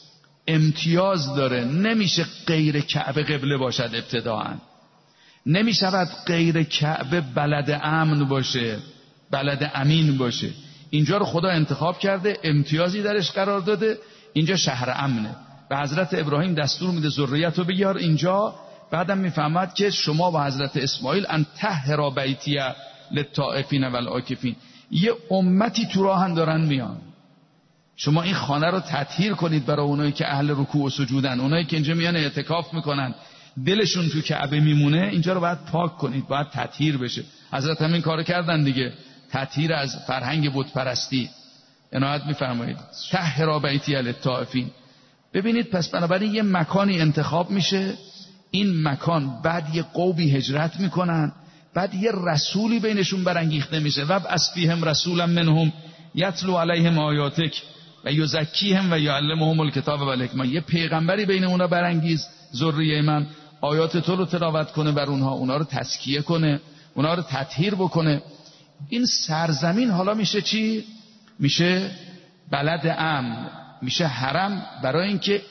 امتیاز داره، نمیشه غیر کعبه قبله باشد ابتداعا، نمیشود غیر کعبه بلد امن باشه، بلد امین باشه. اینجا رو خدا انتخاب کرده، امتیازی درش قرار داده، اینجا شهر امنه و حضرت ابراهیم دستور میده ذریت رو بیار اینجا. بعدم میفهمد که شما با حضرت اسماعیل ان طهر بیتی للطائفین والعاکفین، یه امتی تو راهن دارن میان، شما این خانه رو تطهیر کنید برای اونایی که اهل رکوع و سجودن، اونایی که اینجا میان اعتکاف میکنن دلشون تو کعبه میمونه، اینجا رو باید پاک کنید، باید تطهیر بشه. حضرت همین کارو کردن دیگه، تطهیر از فرهنگ بت پرستی. عنایت میفرمایید طهر بیتی للطائفین. ببینید پس بنابراین یه مکانی انتخاب میشه، این مکان بعد یه قومی هجرت میکنن، بعد یه رسولی بینشون برانگیخته میشه و اسفیهم رسولا منهم یتلو علیهم آیاتک و یزکیهم و یعلمهم الکتاب و الحکمه. یه پیغمبری بین اونا برانگیز، ذریه من، آیات تو رو تلاوت کنه بر اونها، اونا رو تزکیه کنه، اونا رو تطهیر بکنه. این سرزمین حالا میشه چی؟ میشه بلد امن، میشه حرم، برای اینکه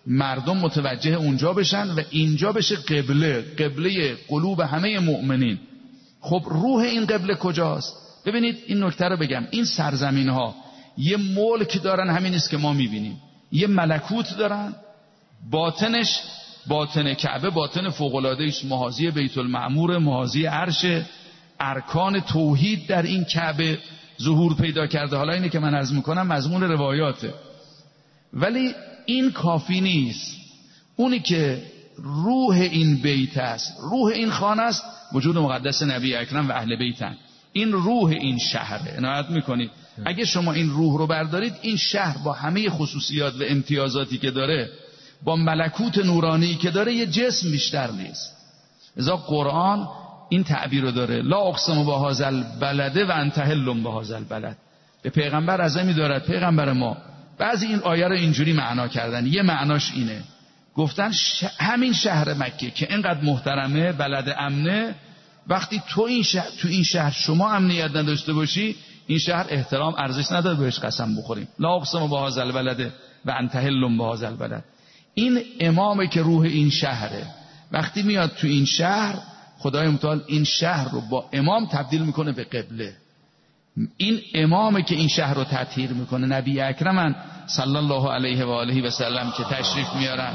مردم متوجه اونجا بشن و اینجا بشه قبله، قبله قلوب همه مؤمنین. خب روح این قبله کجاست؟ ببینید این نکته رو بگم، این سرزمین ها یه ملک دارن، همین است که ما میبینیم، یه ملکوت دارن، باطنش باطن کعبه باطن فوق‌العاده است، محاذی بیت المعمور، محاذی عرش، ارکان توحید در این کعبه ظهور پیدا کرده. حالا اینه که من عرض میکنم مضمون روایاته، ولی این کافی نیست. اونی که روح این بیت است، روح این خانه است، وجود مقدس نبی اکرم و اهل بیتن. این روح این شهره. عنایت میکنید اگه شما این روح رو بردارید، این شهر با همه خصوصیات و امتیازاتی که داره، با ملکوت نورانی که داره، یه جسم بیشتر نیست. لذا قرآن این تعبیر رو داره، لا اقسم بهذا البلد و انت حل بهذا البلد. به پیغمبر عزمی دارد، پیغمبر ما. بعضی این آیه رو اینجوری معنا کردن، یه معناش اینه، گفتن ش... همین شهر مکه که اینقدر محترمه، بلد امنه، وقتی تو این شهر تو این شهر شما امنیت نداشته باشی، این شهر احترام ارزش نداره بهش قسم بخوریم. لا اقسم بهذا البلد و انت حل بهذا البلد. این امامه که روح این شهره، وقتی میاد تو این شهر، خدای متعال این شهر رو با امام تبدیل میکنه به قبله. این امامه که این شهر رو تطهیر میکنه. نبی اکرمن صلی الله علیه و آله و سلم که تشریف میارن،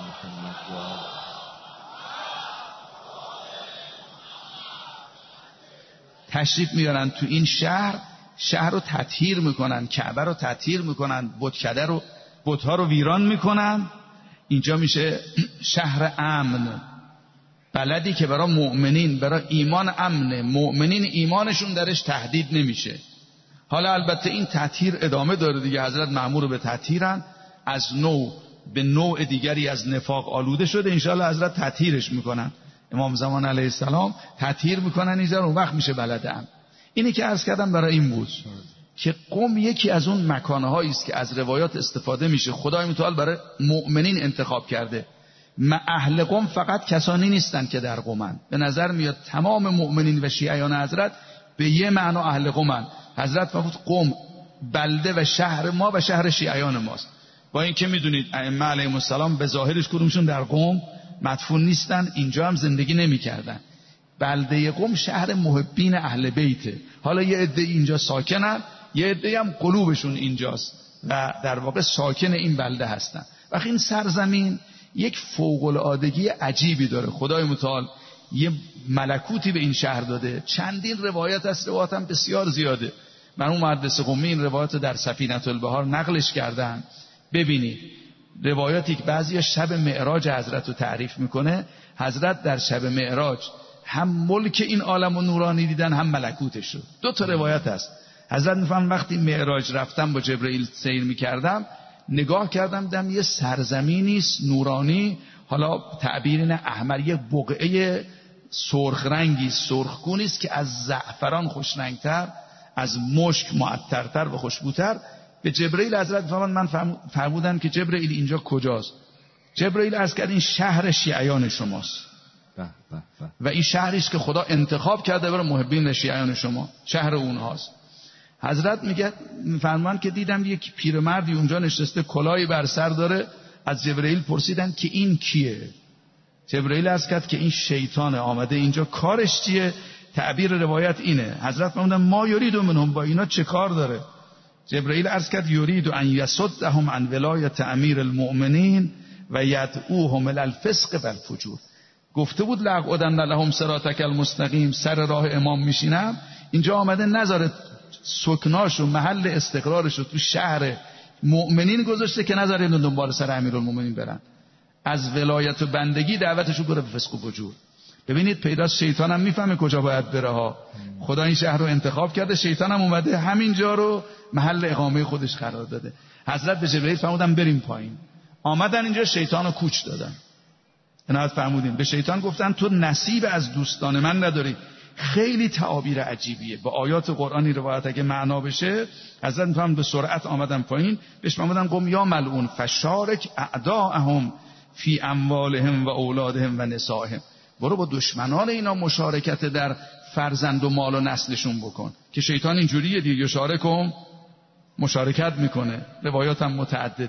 تشریف میارن تو این شهر، شهر رو تطهیر میکنن، کعبه رو تطهیر میکنن، بتکده رو بتها رو ویران میکنن. اینجا میشه شهر امن، بلدی که برای مؤمنین، برای ایمان امنه، مؤمنین ایمانشون درش تهدید نمیشه. حالا البته این تطهیر ادامه داره دیگه، حضرت مأمور به تطهیرن، از نوع به نوع دیگری از نفاق آلوده شده، انشاءالله حضرت تطهیرش میکنن، امام زمان علیه السلام تطهیر میکنن اینجا، اون وقت میشه بلد امن. اینی که عرض کردم برای این بود که قم یکی از اون مکانهایی است که از روایات استفاده میشه، خدای متعال برای مؤمنین انتخاب کرده. ما اهل قم فقط کسانی نیستن که در قمن، به نظر میاد تمام مؤمنین و شیعیان حضرت به یه معنا اهل قمن. حضرت فرمود قم بلده و شهر ما و شهر شیعیان ماست، با اینکه میدونید ائمه علیهم السلام به ظاهرش کدومشون در قم مدفون نیستن، اینجا هم زندگی نمیکردن. بلده قم شهر محبین اهل بیته. حالا یه عده اینجا ساکنن، یه عده هم قلوبشون اینجاست و در واقع ساکن این بلده هستن. و این سرزمین یک فوق‌العادگی عجیبی داره، خدای متعال یه ملکوتی به این شهر داده. چندین روایت از روایت هم بسیار زیاده. مرحوم محدث قمی این روایت در سفینة البحار نقلش کردن. ببینید روایاتی که بعضی شب معراج حضرت رو تعریف میکنه، حضرت در شب معراج هم ملک این عالم و نورانی دیدن، هم ملکوتش رو. دو تا روایت هست. حضرت میفهم وقتی معراج رفتم با جبرئیل سیر میکردم، نگاه کردم دیدم یه سرزمینی نورانی، حالا تعبیرین احمر، یه بقعه سرخ رنگی سرخگونی است که از زعفران خوشرنگتر، از مشک معطرتر و خوشبوتر. به جبرئیل حضرت فرمان من فرمودن که جبرئیل اینجا کجاست؟ جبرئیل عرض کرد این شهر شیعیان شماست و این شهری است که خدا انتخاب کرده برای محبین و شیعیان شما، شهر اونهاست. حضرت میگه فرمان که دیدم یک پیرمردی اونجا نشسته، کلاهی بر سر داره. از جبرئیل پرسیدن که این کیه؟ جبرئیل عرض کرد که این شیطان آمده اینجا، کارش چیه؟ تعبیر روایت اینه. حضرت فرمودن ما یرید منهم، با اینا چه کار داره؟ جبرئیل عرض کرد یرید ان یصدهم عن ولایت امیر المؤمنین و یدعوهم الی الفسق و الفجور. گفته بود لأقعدن لهم صراطک المستقیم، سر راه امام میشینم. اینجا آمده نذاره سکناش و محل استقرارش رو تو شهر مؤمنین گذاشته که نذاره اینو دنبال سر امیرالمومنین برن. از ولایت و بندگی دعوتشو بره به فسق و فجور. ببینید پیداست شیطان هم میفهمه کجا باید بره ها. خدا این شهر رو انتخاب کرده، شیطان هم اومده همین جا رو محل اقامه خودش قرار داده. حضرت به جبرئیل فرمودن بریم پایین. آمدن اینجا شیطان رو کوچ دادن. عنایت فرمودین به شیطان گفتن تو نصیب از دوستان من نداری. خیلی تعابیر عجیبیه. با آیات قرآنی روایت اگه معنا بشه، حضرت میفهمن به سرعت آمدن پایین، بهش فرمودن قم یا ملعون فشارک اعداءهم فی اموالهم و اولادهم و نسائهم. برو با دشمنان اینا مشارکت در فرزند و مال و نسلشون بکن. که شیطان اینجوریه دیگه، شارکم مشارکت میکنه. روایات هم متعدده.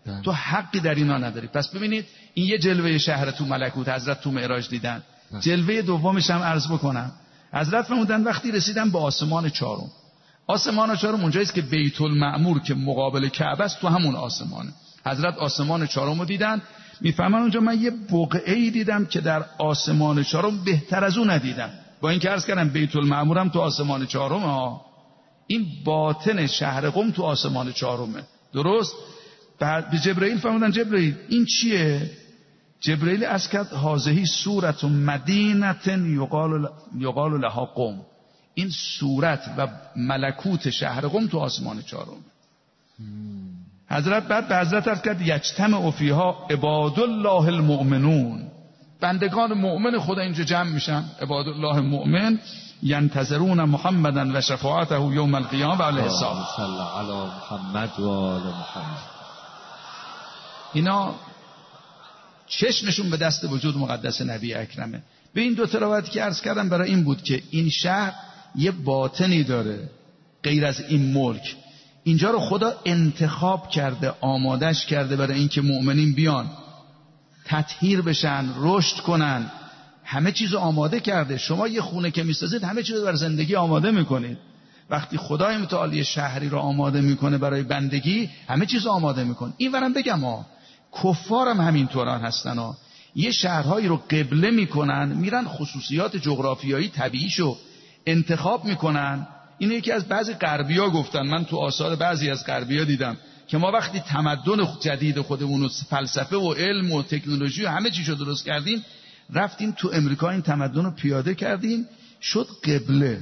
ده. تو حقی در اینا نداری. پس ببینید این یه جلوه شهر تو ملکوت حضرت تو معراج دیدن. ده. جلوه دومش هم عرض بکنم. حضرت فرمودن وقتی رسیدن به آسمان چهارم، آسمان چهارم اونجایی است که بیت المعمور که مقابل کعبه است، تو همون آسمانه. حضرت آسمان چهارم رو دیدن. میفهمن اونجا من یه بقعه‌ای دیدم که در آسمان چهارم بهتر از اون ندیدم. با این که عرض کردم بیت المعمور هم تو آسمان چهارم ها، این باطن شهر قم تو آسمان چهارمه. درست؟ بعد به جبرئیل فرمودن جبرئیل این چیه؟ جبرئیل از کرد هذه صورت مدینه یقال یقال لها قم. این صورت و ملکوت شهر قم تو آسمان چهارم. حضرت بعد به حضرت عرض کرد یجتمع فیها عباد الله المؤمنون، بندگان مؤمن خدا اینجا جمع میشن. عباد الله المؤمن ینتظرون محمدا و شفاعته یوم القیامه و علیه السلام. صلی علی محمد و آل محمد. اینا چشمشون به دست وجود مقدس نبی اکرمه. به این دو تلاوتی که عرض کردم برای این بود که این شهر یه باطنی داره غیر از این ملک. اینجا رو خدا انتخاب کرده، آمادش کرده برای اینکه مؤمنین بیان تطهیر بشن، رشد کنن. همه چیز آماده کرده. شما یه خونه که میسازید همه چیز رو برای زندگی آماده میکنید. وقتی خدای متعال یه شهری رو آماده میکنه برای بندگی، همه چیز آماده میکنه. این ورم بگم ها، کفار هم همینطوران هستن ها. یه شهرهایی رو قبله میکنن، میرن خصوصیات جغرافیایی طبیعیشو انتخاب میکنن. اینه یکی از بعضی غربی‌ها گفتن، من تو آثار بعضی از غربی‌ها دیدم که ما وقتی تمدن جدید خودمون و فلسفه و علم و تکنولوژی و همه چیزو درست کردیم، رفتیم تو امریکا این تمدن رو پیاده کردیم، شد قبله.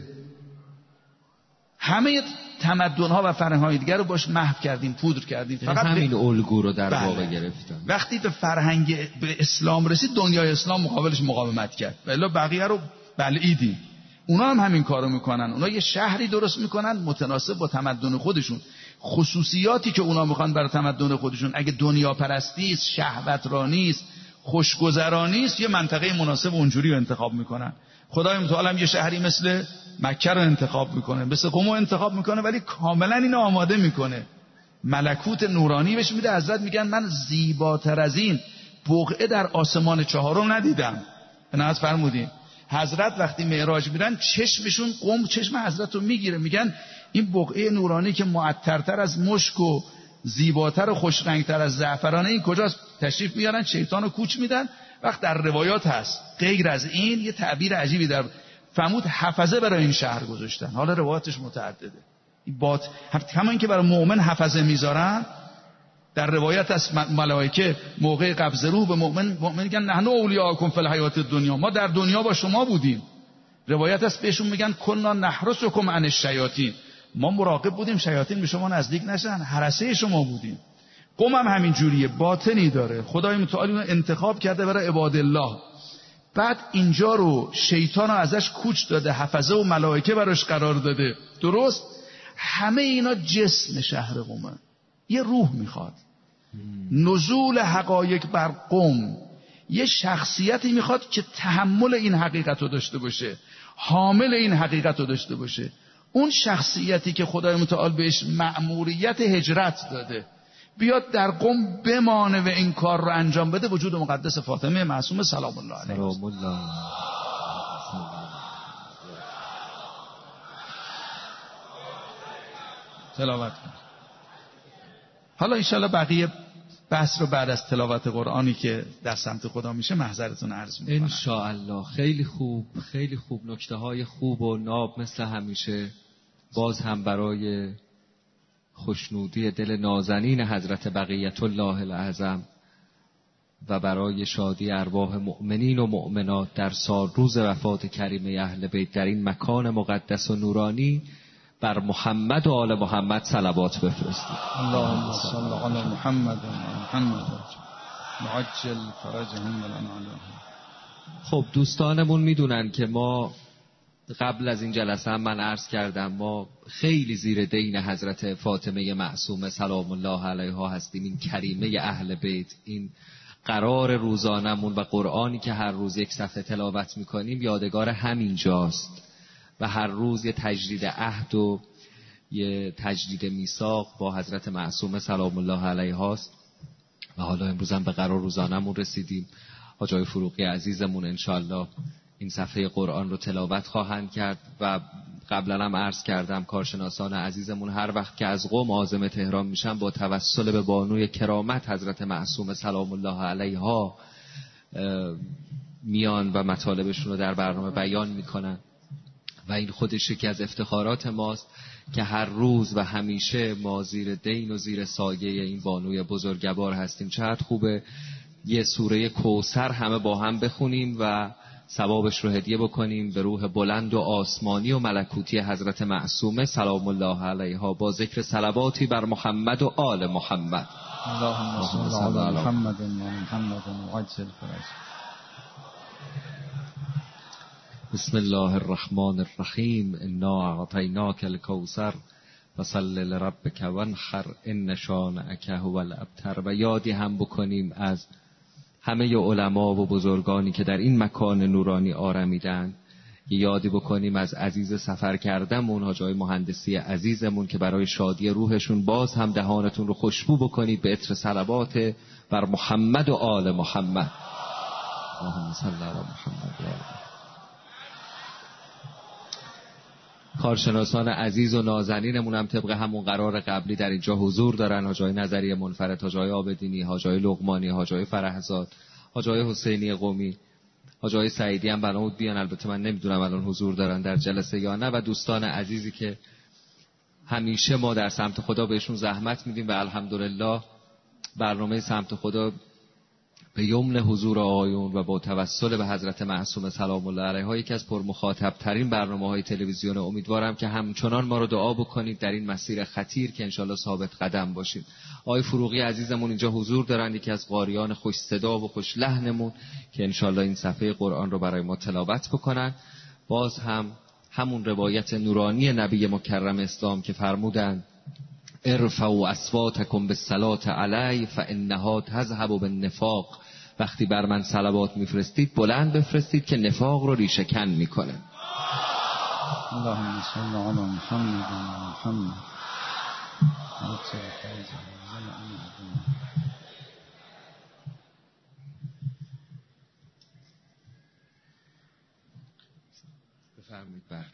همه تمدن‌ها و فرهنگ‌های دیگر رو باش محو کردیم، پودر کردیم. فقط همین به... الگو رو در واقع بله. گرفتن. وقتی به فرهنگ به اسلام رسید، دنیای اسلام مقابلش مقاومت کرد. ولی بقیه رو بلعیدیم. اونا هم همین کارو میکنن. اونا یه شهری درست میکنن متناسب با تمدن خودشون. خصوصیاتی که اونا میخوان برای تمدن خودشون، اگه دنیا پرستی است، شهوت رانی است، خوشگذرانی است، یه منطقه مناسب اونجوری رو انتخاب میکنن. خدای متعال هم یه شهری مثل مکه رو انتخاب میکنه، مثل قم رو انتخاب میکنه، ولی کاملا اینو آماده میکنه. ملکوت نورانی بهش میده. حضرت میگن من زیباتر از این بقعه در آسمان چهارم ندیدم. ناز فرمودین حضرت وقتی معراج میرن چشمشون قم چشم حضرت رو میگیره. میگن این بقعه نورانی که معطرتر از مشک و زیباتر و خوشرنگتر از زعفرانه، این کجاست؟ تشریف میارن شیطان رو کوچ میدن. وقت در روایات هست غیر از این یه تعبیر عجیبی در فرمود حفظه برای این شهر گذاشتن. حالا روایاتش متعدده. این بات همون که برای مؤمن حفظه میذارن، در روایت از ملائکه موقع قبض روح به مؤمن مؤمن میگن نحن اولیاءکم فی الحیات الدنیا، ما در دنیا با شما بودیم. روایت است بهشون میگن کنا نحرسکم عن الشیاطین، ما مراقب بودیم شیاطین به شما نزدیک نشن، حرسه شما بودیم. قم هم همین جوریه، باطنی داره. خدای متعال اینو انتخاب کرده برای عباد الله. بعد اینجا رو شیطان رو ازش کوچ داده، حفظه و ملائکه براش قرار داده. درست؟ همه اینا جسم شهر قمه. یه روح میخواد. نزول حقایق بر قم یه شخصیتی میخواد که تحمل این حقیقت رو داشته باشه، حامل این حقیقت رو داشته باشه. اون شخصیتی که خدای متعال بهش مأموریت هجرت داده بیاد در قم بمانه و این کار رو انجام بده. وجود مقدس فاطمه معصومه سلام الله علیها. سلام الله. تلاوت کن. حالا انشالله بقیه بحث رو بعد از تلاوت قرآنی که در سمت خدا میشه محضرتون عرض میکنم. انشاءالله. خیلی خوب، خیلی خوب، نکته های خوب و ناب مثل همیشه. باز هم برای خوشنودی دل نازنین حضرت بقیت الله الاعظم و برای شادی ارواح مؤمنین و مؤمنات در سال روز وفات کریم اهل بیت در این مکان مقدس و نورانی بر محمد و آل محمد صلوات بفرستید. اللهم صل علی محمد و محمد معجل فرجهم ولنا. خب دوستانمون میدونن که ما قبل از این جلسه هم من عرض کردم ما خیلی زیر دین حضرت فاطمه معصومه سلام الله علیها هستیم. این کریمه اهل بیت، این قرار روزانمون و قرآنی که هر روز یک صفحه تلاوت میکنیم یادگار همین جاست و هر روز یه تجدید عهد و یه تجدید میثاق با حضرت معصومه سلام الله علیها است. و حالا امروز هم به قرار روزانمون رسیدیم. حاجی فروغی عزیزمون انشالله این صفحه قرآن رو تلاوت خواهند کرد و قبلا هم عرض کردم کارشناسان عزیزمون هر وقت که از قم عازم تهران میشن با توسل به بانوی کرامت حضرت معصومه سلام الله علیها میان و مطالبشون رو در برنامه بیان میکنن و این خودش یکی از افتخارات ماست که هر روز و همیشه ما زیر دین و زیر سایه این بانوی بزرگوار هستیم. چقدر خوبه یه سوره کوثر همه با هم بخونیم و ثوابش رو هدیه بکنیم به روح بلند و آسمانی و ملکوتی حضرت معصومه سلام الله علیها با ذکر صلواتی بر محمد و آل محمد. اللهم صل علی محمد و محمد و عجل فرج. بسم الله الرحمن الرحیم. انا اعطیناک الکوثر فصل لربک وانحر ان شانئک هو الابتر. و یادی هم بکنیم از همه علما و بزرگانی که در این مکان نورانی آرمیدن. یادی بکنیم از عزیز سفر کردمون حاجی مهندسی عزیزمون که برای شادی روحشون باز هم دهانتون رو خوشبو بکنید به عطر صلوات بر محمد و آل محمد. اللهم صل علی محمد و آل. کارشناسان عزیز و نازنینمون هم طبق همون قرار قبلی در اینجا حضور دارن. حاجی نظری منفرد، حاجی آبدینی، حاجی لقمانی، حاجی فرحزاد، حاجی حسینی قمی، حاجی سعیدی هم بنا بود بیان، البته من نمیدونم الان حضور دارن در جلسه یا نه، و دوستان عزیزی که همیشه ما در سمت خدا بهشون زحمت میدیم و الحمدلله برنامه سمت خدا به یمن حضور آقایون و با توسل به حضرت معصومه سلام الله علیها یکی از پرمخاطب ترین برنامه‌های تلویزیون. امیدوارم که همچنان ما رو دعا بکنید در این مسیر خطیر که انشالله ثابت قدم باشیم. آقای فروغی عزیزمون اینجا حضور دارن، یکی از قاریان خوش صدا و خوش لحنمون که انشالله این صفحه قرآن رو برای ما تلاوت بکنن. باز هم همون روایت نورانی نبی مکرم اسلام که فرمودن ارفعوا اصواتکم بالصلاة علی فانها تذهب بالنفاق. وقتی بر من صلوات میفرستید بلند بفرستید که نفاق رو ریشه کن میکنه. اللهم صل علی محمد و محمد. بفرمایید. بر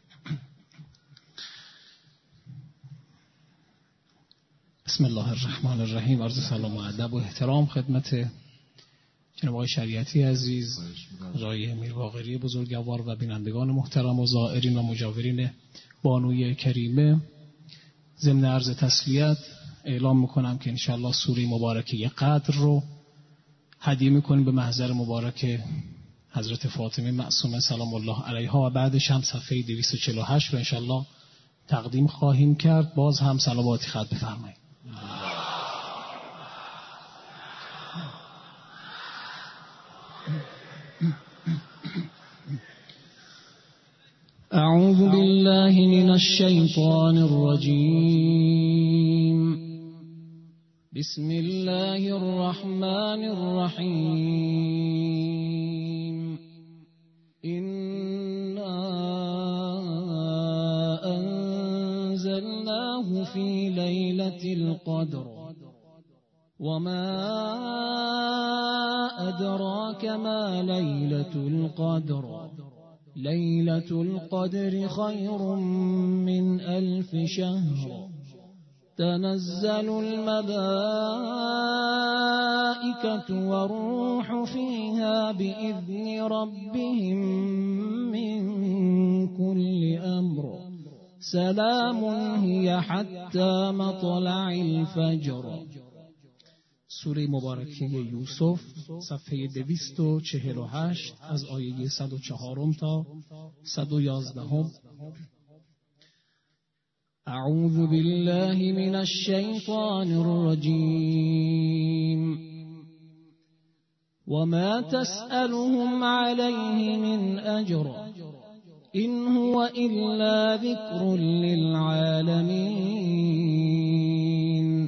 بسم الله الرحمن الرحیم. عرض سلام و ادب و احترام خدمت جناب آقای شریعتی عزیز، جای امیر باقری بزرگوار و بینندگان محترم و زائرین و مجاورین بانوی کریمه. ضمن عرض تسلیت اعلام میکنم که انشاءالله سوره مبارکه قدر رو هدیه میکنیم به محضر مبارک حضرت فاطمه معصومه سلام الله علیها و بعدش هم صفحه دویست و چهل و هشت رو انشاءالله تقدیم خواهیم کرد. باز هم صلواتی خط بفرمایید. أعوذ بالله من الشيطان الرجيم. بسم الله الرحمن الرحيم. إنا أنزلناه في ليلة القدر وما أدراك ما ليلة القدر. ليلة القدر خير من ألف شهر. تنزل الملائكة والروح فيها بإذن ربهم من كل أمر. سلام هي حتى مطلع الفجر. سوره مبارکه یوسف صفحه دویست و چهل و هشت از آیه صد و چهار تا صد و یازده. اعوذ بالله من الشیطان الرجیم. وما تسألهم عليه من أجر إن هو إلا ذكر للعالمين.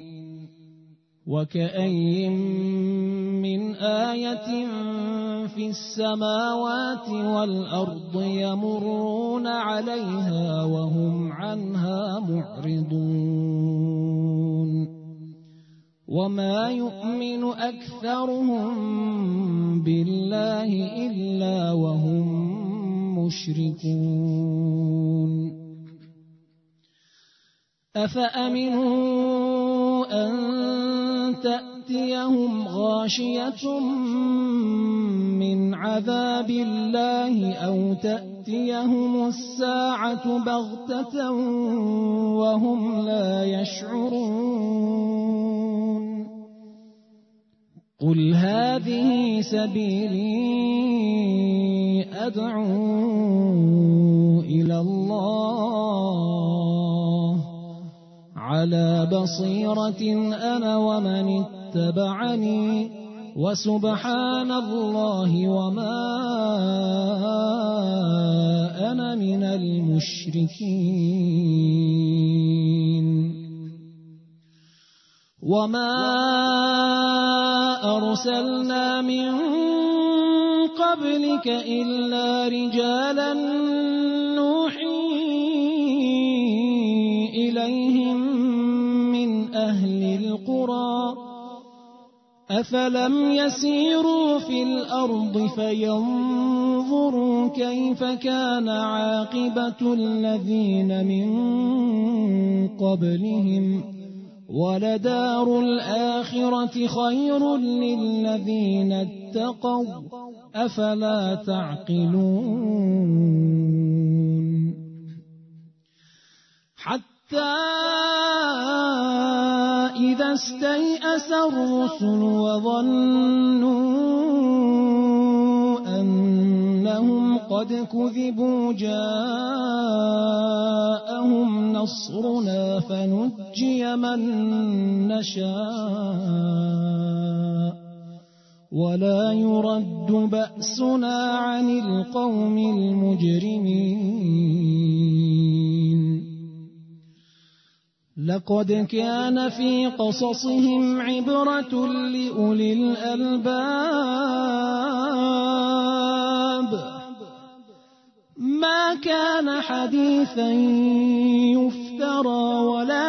وكأي من آية في السماوات والأرض يمرون عليها وهم عنها معرضون. وما يؤمن أكثرهم بالله إلا وهم مشركون أفأمنوا أن تأتيهم غاشية من عذاب الله أو تأتيهم الساعة بغتة وهم لا يشعرون قل هذه سبيلي أدعو إلى الله على بصيرة أنا ومن اتبعني وسبحان الله وما أنا من المشركين وما أرسلنا من قبلك إلا رجالا نوحي إليهم من أهل القرى أفلم يسيروا في الأرض فينظروا كيف كان عاقبة الذين من قبلهم ولدار الآخرة خير للذين اتقوا أفلا تعقلون حتى إذا استيأس الرسل وظنوا أنهم قد كذبوا جاءهم نصرنا فنجي من نشاء ولا يرد بأسنا عن القوم المجرمين لقد كان في قصصهم عبرة لأولي الألباب ما كان حديثا يفترى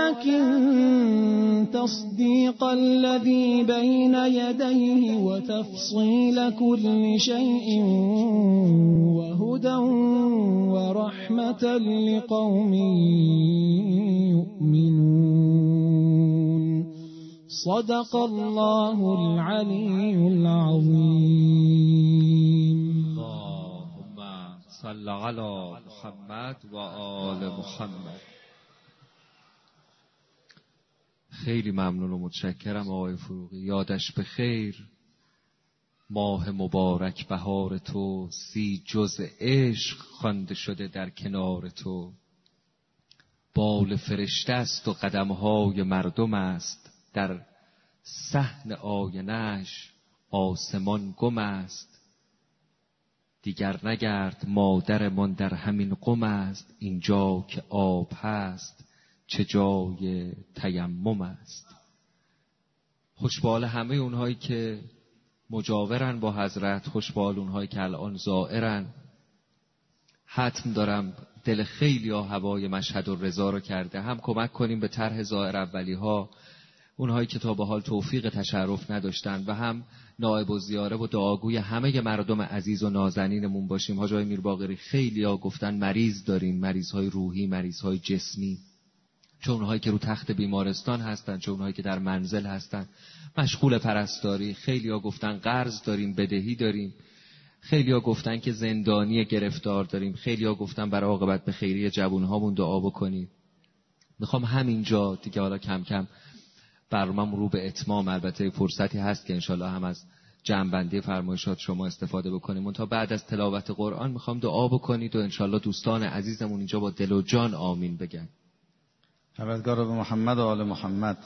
ولكن تصديق الذي بين يديه وتفصيل كل شيء وهدى ورحمة لقوم يؤمنون صدق الله العلي العظيم. اللهم صل على محمد و آل محمد. خیلی ممنون و متشکرم آقای فروغی. یادش به خیر ماه مبارک بهار تو، سی جز عشق خوانده شده در کنار تو. بال فرشته است و قدمهای مردم است، در صحن آینه‌اش آسمان گم است. دیگر نگرد مادرمان در همین قم است، اینجا که آب هست چه جای تیمم است. خوشبال همه اونهایی که مجاورن با حضرت، خوشبال اونهایی که الان زائرن. حتم دارم دل خیلی ها هوای مشهد و رضا رو کرده. هم کمک کنیم به طرح زائر اولی ها، اونهایی که تا به حال توفیق تشرف نداشتن، و هم نائب و زیاره و دعاگوی همه مردم عزیز و نازنینمون باشیم. حاج آقای میرباقری خیلی ها گفتن مریض داریم، مریض های روحی، مریض های جسمی، چه اونهایی که رو تخت بیمارستان هستن، چه اونهایی که در منزل هستن مشغول پرستاری. خیلی ها گفتن قرض داریم، بدهی داریم. خیلی ها گفتن که زندانی گرفتار داریم. خیلی ها گفتن برای عاقبت به خیری جوانهامون دعا بکنید. میخوام همینجا دیگه حالا کم کم برنامه‌مون رو به اتمام، البته فرصتی هست که انشالله هم از جمع‌بندی فرمایشات شما استفاده بکنیم. تا بعد از تلاوت قرآن میخوام دعا بکنید و انشالله دوستان عزیزمون اینجا با دل و جان آمین بگن. پروردگار به محمد و آل محمد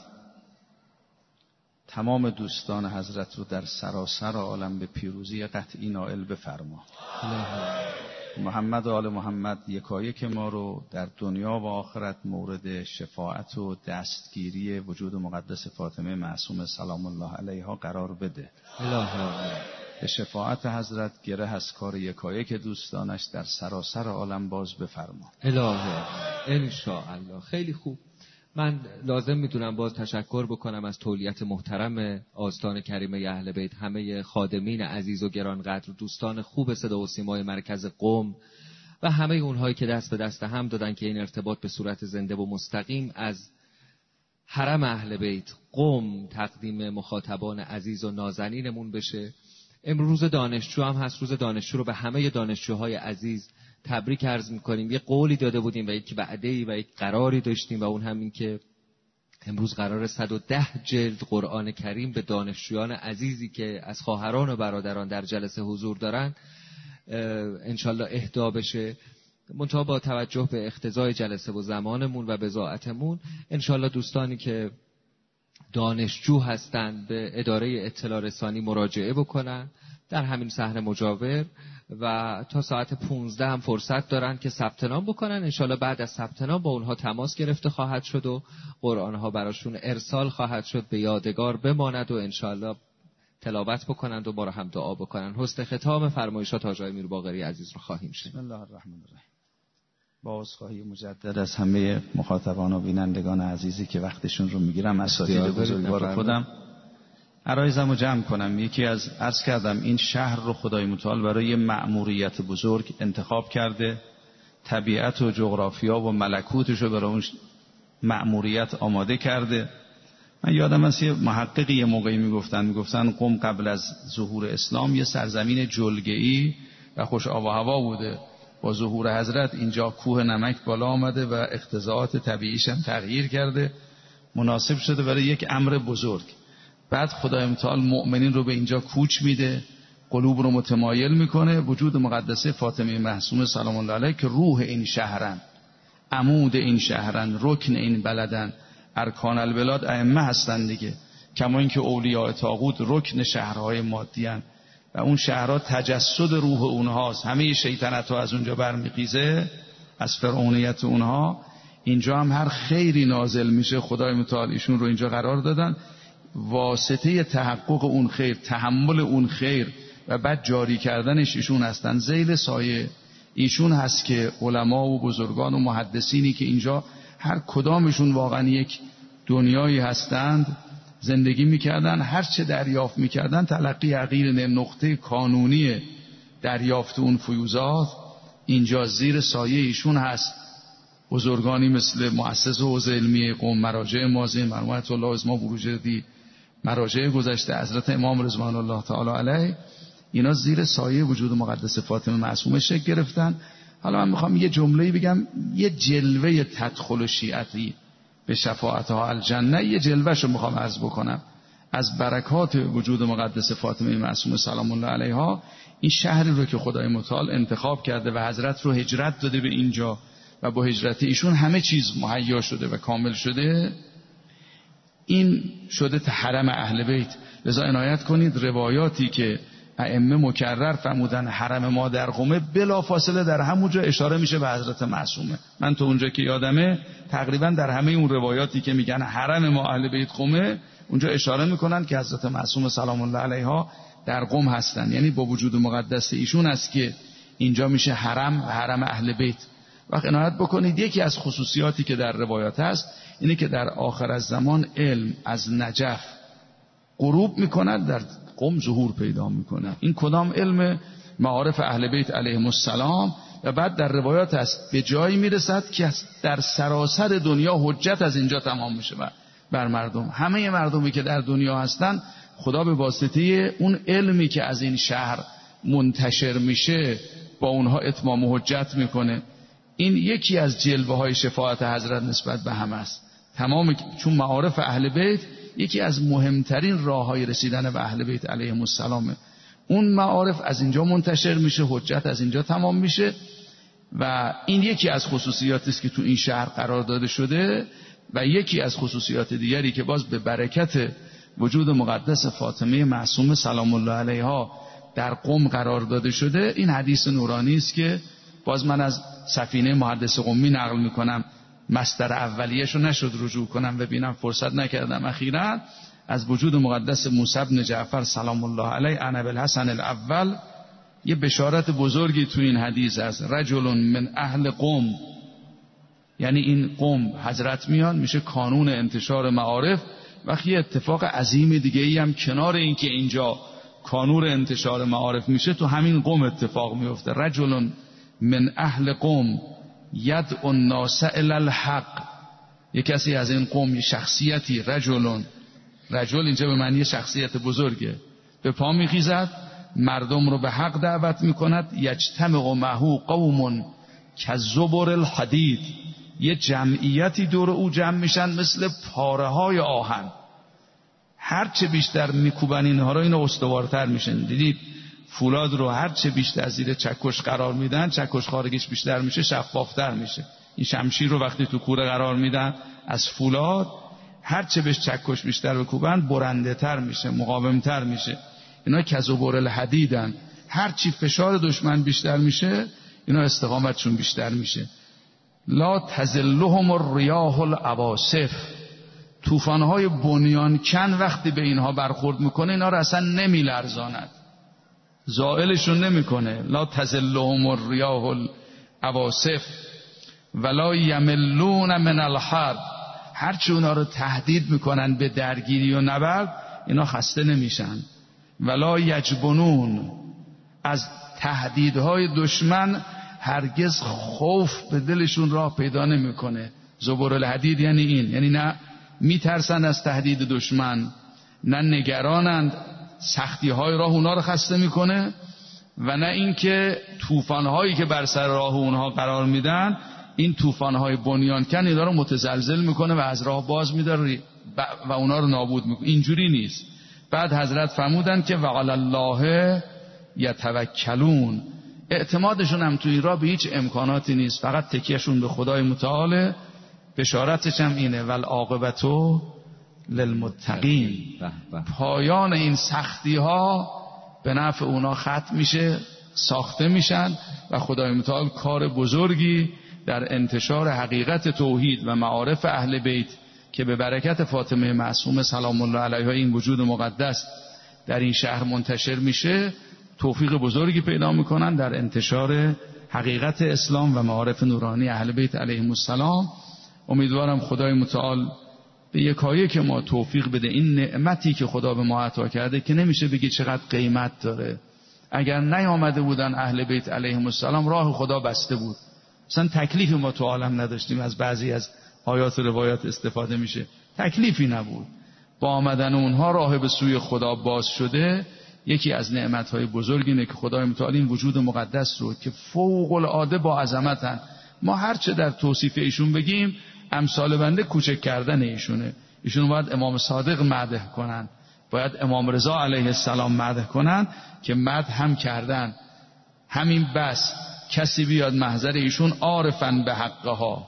تمام دوستان حضرت رو در سراسر عالم به پیروزی قطعی نائل بفرما. محمد و آل محمد یکایک ما رو در دنیا و آخرت مورد شفاعت و دستگیری وجود مقدس فاطمه معصومه سلام الله علیها قرار بده. به شفاعت حضرت گره از کار یکایک دوستانش در سراسر عالم باز بفرما. الهه ان شاء الله. خیلی خوب. من لازم میدونم باز تشکر بکنم از تولیت محترم آستان کریمه اهل بیت، همه خادمین عزیز و گرانقدر، دوستان خوب صدا و سیمای مرکز قم و همه اونهایی که دست به دست هم دادن که این ارتباط به صورت زنده و مستقیم از حرم اهل بیت قم تقدیم مخاطبان عزیز و نازنینمون بشه. امروز دانشجو هم هست، روز دانشجو رو به همه دانشجوهای عزیز تبریک عرض میکنیم. یه قولی داده بودیم و یک وعده‌ای و یک قراری داشتیم و اون هم این که امروز قرار صد و ده جلد قرآن کریم به دانشجویان عزیزی که از خواهران و برادران در جلسه حضور دارن انشالله اهدا بشه. منتها با توجه به اقتضای جلسه و زمانمون و بضاعتمون انشالله دوستانی که دانشجو هستند به اداره اطلاع رسانی مراجعه بکنن در همین صحن مجاور و تا ساعت پونزده هم فرصت دارن که ثبت نام بکنن. انشالله بعد از ثبت نام با اونها تماس گرفته خواهد شد و قرآنها براشون ارسال خواهد شد، به یادگار بماند و انشالله تلاوت بکنند و ما را هم دعا بکنند. حسن ختام فرمایشات حاج آقای میرباقری عزیز رو خواهیم شنید. بسم الله الرحمن الرحیم. با عذرخواهی مجدد از همه مخاطبان و بینندگان عزیزی که وقتشون رو میگیرم، اساتید بزرگوار خودم عرایزم رو جمع کنم. یکی از عرض کردم این شهر رو خدای متعال برای مأموریت بزرگ انتخاب کرده، طبیعت و جغرافیا و ملکوتش رو برای اون مأموریت آماده کرده. من یادم هست یه محققی یه موقعی میگفتن میگفتن قم قبل از ظهور اسلام یه سرزمین جلگه‌ای و خوش آب و هوا بوده. با ظهور حضرت اینجا کوه نمک بالا آمده و اقتضاعات طبیعیش هم تغییر کرده، مناسب شده برای یک امر بزرگ. بعد خدای متعال مؤمنین رو به اینجا کوچ میده، قلوب رو متمایل میکنه. وجود مقدسه فاطمه معصومه سلام الله علیها که روح این شهرن، عمود این شهرن، رکن این بلدن، ارکان البلاد ائمه هستن دیگه. کما اینکه اولیاء طاغوت رکن شهرهای مادی هن و اون شهرها تجسد روح اونهاست. همه شیطنت ها از اونجا برمیخیزه، از فرعونیت اونها. اینجا هم هر خیری نازل میشه خدای متعال ایشون رو اینجا قرار دادن. واسطه تحقق اون خیر، تحمل اون خیر و بعد جاری کردنش ایشون هستن. ذیل سایه ایشون هست که علما و بزرگان و محدثینی که اینجا هر کدامشون واقعا یک دنیایی هستند زندگی میکردن، هر چه دریافت میکردن تلقی حقیر نقطه کانونی دریافت اون فیوزات اینجا زیر سایه ایشون هست. بزرگانی مثل مؤسس حوزه علمیه قم، مراجع مازین، مرحومت الله ازما بروجردی، مراجع گذشته حضرت امام رضوان الله تعالی علیه، اینا زیر سایه وجود مقدس فاطمه معصومه شکل گرفتن. حالا من میخوام یه جمله‌ای بگم، یه جلوه تدخل شیعتی به شفاعتها الجنه، یه جلوه‌شو میخوام عرض بکنم از برکات وجود مقدس فاطمه معصومه سلام الله علیها. این شهری رو که خدای متعال انتخاب کرده و حضرت رو هجرت داده به اینجا و با هجرت ایشون همه چیز مهیا شده و کامل شده، این شده حرم اهل بیت. لذا عنایت کنید روایاتی که ائمه مکرر فرمودن حرم ما در قم، بلا فاصله در همونجا اشاره میشه به حضرت معصومه. من تو اونجا که یادمه تقریبا در همه اون روایاتی که میگن حرم ما اهل بیت قمه، اونجا اشاره میکنن که حضرت معصومه سلام الله علیها در قم هستن. یعنی با وجود مقدس ایشون است که اینجا میشه حرم و حرم اهل بیت. وقت عنایت بکنید یکی از خصوصیاتی که در روایات هست اینه که در آخر از زمان علم از نجف غروب میکند، در قم ظهور پیدا میکنه. این کدام علم؟ معارف اهل بیت علیهم السلام. و بعد در روایات هست به جایی میرسد که در سراسر دنیا حجت از اینجا تمام میشه بر مردم. همه مردمی که در دنیا هستن خدا به واسطه اون علمی که از این شهر منتشر میشه با اونها اتمام و حجت میکنه. این یکی از جلوه های شفاعت حضرت نسبت به همه است. تمام، چون معارف اهل بیت یکی از مهمترین راههای رسیدن به اهل بیت علیهم السلام، اون معارف از اینجا منتشر میشه، حجت از اینجا تمام میشه و این یکی از خصوصیاتی است که تو این شهر قرار داده شده. و یکی از خصوصیات دیگری که باز به برکت وجود مقدس فاطمه معصومه سلام الله علیها در قم قرار داده شده، این حدیث نورانی است که باز من از سفینه محدث قمی نقل میکنم، مصدر اولیه‌شو نشد رجوع کنم و ببینم، فرصت نکردم. اخیراً از وجود مقدس موسی بن جعفر سلام الله علیه انا بالحسن الاول یه بشارت بزرگی تو این حدیث است. رجل من اهل قم یعنی این قم حضرت میان میشه کانون انتشار معارف. وقتی اتفاق عظیم دیگه ای هم کنار این که اینجا کانون انتشار معارف میشه، تو همین قم اتفاق میفته. رجل من اهل قم یدعو الناس الی الحق. یک کسی از این قوم، یه شخصیتی، رجلون، رجل اینجا به معنی شخصیت بزرگه، به پا میخیزد، مردم رو به حق دعوت میکند. یجتمع معه قوم کالزبر الحدید. یه جمعیتی دور او جمع میشن مثل پاره های آهن. هرچه بیشتر میکوبن اینها رو، اینا استوارتر میشن. دیدید فولاد رو هرچه بیشتر زیر چکش قرار میدن، چکش خارگیش بیشتر میشه، شفافتر میشه. این شمشیر رو وقتی تو کوره قرار میدن از فولاد، هرچه بهش چکش بیشتر بکوبن برنده تر میشه، مقاوم تر میشه. اینا کزبر الحدیدن. هرچی فشار دشمن بیشتر میشه، اینا استقامتشون بیشتر میشه. لا تزلهم الریاح العواصف. طوفان‌های بنیان کن وقتی به اینها برخورد میکنه، اینا رو اصلا نمیلرزاند، زائلشون نمیکنه. لا تزلهم الریاح العواصف ولا یملون من الحرب. هرچی اونا رو تهدید میکنن به درگیری و نبرد، اینا خسته نمیشن. ولا یجبنون. از تهدیدهای دشمن هرگز خوف به دلشون راه پیدا نمیکنه. زبر الحدید یعنی این، یعنی نه میترسن از تهدید دشمن، نه نگرانند سختی های راه اونا رو خسته میکنه، و نه اینکه طوفان هایی که بر سر راه اونها قرار میدن، این طوفان های بنیان کن اینا رو متزلزل میکنه و از راه باز میداره و اونا رو نابود میکنه. اینجوری نیست. بعد حضرت فرمودن که وعلی الله یتوکلون. اعتمادشون هم توی راه به هیچ امکاناتی نیست، فقط تکیهشون به خدای متعال. بشارتش هم اینه والعاقبت للمتقین. پایان این سختی ها به نفع اونا ختم میشه، ساخته میشن و خدای متعال کار بزرگی در انتشار حقیقت توحید و معارف اهل بیت که به برکت فاطمه معصومه سلام الله علیها این وجود مقدس در این شهر منتشر میشه، توفیق بزرگی پیدا میکنن در انتشار حقیقت اسلام و معارف نورانی اهل بیت علیهم السلام. امیدوارم خدای متعال به یکایی که ما توفیق بده این نعمتی که خدا به ما عطا کرده که نمیشه بگی چقدر قیمت داره. اگر نیامده بودن اهل بیت علیهم السلام، راه خدا بسته بود. مثلا تکلیفی ما تو عالم نداشتیم. از بعضی از آیات و روایات استفاده میشه، تکلیفی نبود. با آمدن اونها راه به سوی خدا باز شده. یکی از نعمتهای بزرگ اینه که خدای متعال این وجود مقدس رو که فوق العاده با عظمتن، ما هرچه در توصیف ایشون بگیم امثال بنده کوچک کردن ایشونه. ایشون باید امام صادق مدح کنن، باید امام رضا علیه السلام مدح کنن که مدح هم کردن. همین بس کسی بیاد محضر ایشون عارفن به حقها.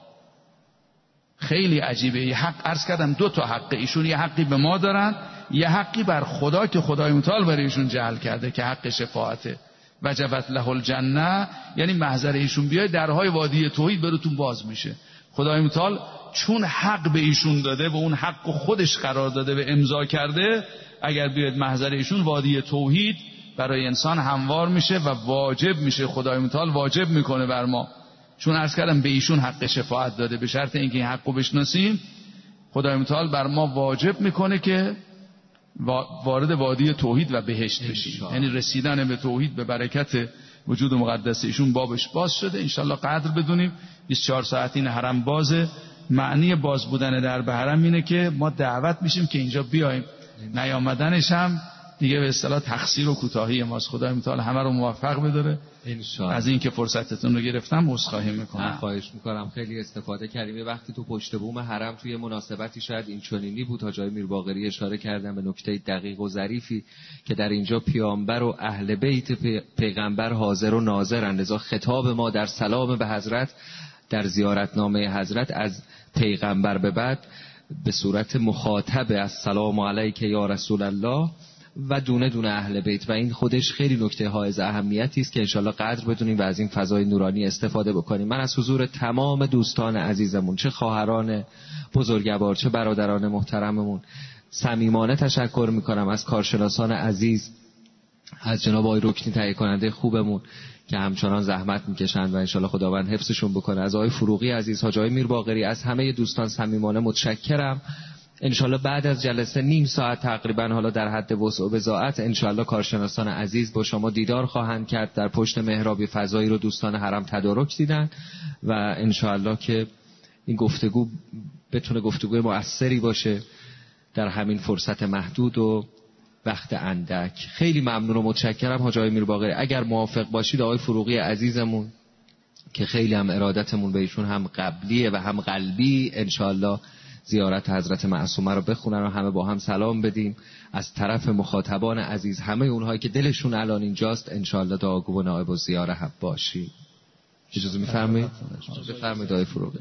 خیلی عجیبه. یه حق عرض کردم، دو تا حق ایشون، یه حقی به ما دارن، یه حقی بر خدا که خدای متعال برای ایشون جعل کرده که حق شفاعته. وجبت له الجنه، یعنی محضر ایشون بیای درهای وادی توحید براتون باز میشه. خدای متعال چون حق به ایشون داده و اون حق خودش قرار داده و امضا کرده، اگر بیاید محضر ایشون وادی توحید برای انسان هموار میشه و واجب میشه. خدای متعال واجب میکنه بر ما، چون عرض کردم به ایشون حق شفاعت داده. به شرط اینکه این حق رو بشناسیم، خدای متعال بر ما واجب میکنه که وارد وادی توحید و بهشت بشیم. یعنی رسیدن به توحید به برکت وجود مقدس ایشون بابش باز شده. انشالله قدر بدونیم. بیست و چهار ساعت این حرم بازه. معنی باز بودن در به حرم اینه که ما دعوت میشیم که اینجا بیایم. نیامدنش هم دیگه به اصطلاح تقصیر و کوتاهی ماست. خدای متعال همه رو موفق بداره. انشالله. از این که فرصتتون رو گرفتم عذرخواهی میکنم. خواهش میکنم. خیلی استفاده کردیم. وقتی تو پشت بوم حرم توی مناسبتی شاید این چنینی بود، حاجی میر باقری اشاره کردن به نکته دقیق و ظریفی که در اینجا پیامبر و اهل بیت پی... پیغمبر حاضر و ناظرند. لذا خطاب ما در سلام به حضرت، در زیارتنامه حضرت از پیغمبر به بعد به صورت مخاطب السلام علیک یا رسول الله و دونه دونه اهل بیت، و این خودش خیلی نکته حائز اهمیتی است که انشالله قدر بدونیم و از این فضای نورانی استفاده بکنیم. من از حضور تمام دوستان عزیزمون، چه خواهران بزرگوار چه برادران محترممون، صمیمانه تشکر میکنم. از کارشناسان عزیز، از جناب آقای رکنی تهیه کننده خوبمون که همچنان زحمت میکشند و انشالله خداوند حفظشون بکنه. از آقای فروغی عزیز، حاج آقای میرباقری، از همه دوستان صمیمانه متشکرم. انشالله بعد از جلسه نیم ساعت تقریبا، حالا در حد وسع و بضاعت، انشالله کارشناسان عزیز با شما دیدار خواهند کرد. در پشت محراب فضایی رو دوستان حرم تدارک دیدن و انشالله که این گفتگو بتونه گفتگوی مؤثری باشه در همین فرصت محدود و وقت اندک. خیلی ممنون و متشکرم حاج آقای میرباقری. اگر موافق باشید آقای فروغی عزیزمون که خیلی هم ارادتمون به ایشون هم قبلیه و هم قلبی، انشالله زیارت حضرت معصومه رو بخونن و همه با هم سلام بدیم از طرف مخاطبان عزیز، همه اونهایی که دلشون الان اینجاست. انشالله دعاگو و نائب الزیاره هم باشیم. اجازه میفرمایید؟ بفرمایید آقای فروغی.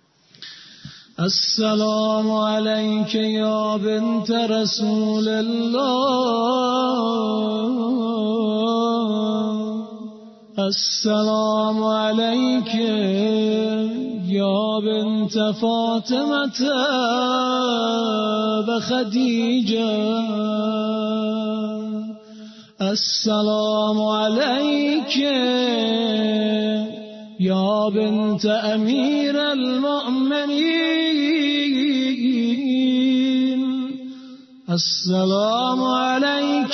السلام علیک یا بنت رسول الله، السلام علیک یا بنت فاطمه و خدیجه، السلام علیک یا بنت امیر المؤمنین، السلام علیک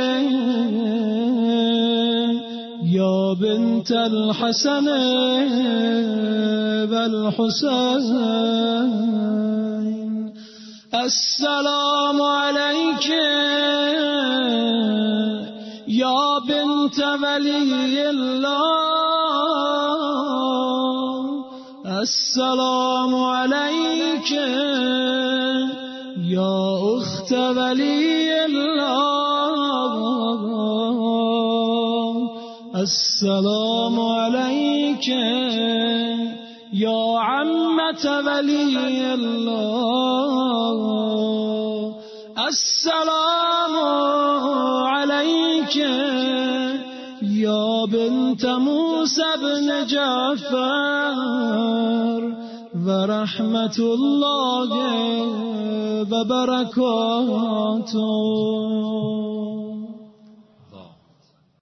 یا بنت الحسن والحسین، السلام علیک یا بنت ولی الله، السلام علیک یا اخت ولی الله، السلام علیک یا عمت ولی الله، السلام علیک یا بنت موسی بن جعفر و رحمت الله و برکاته.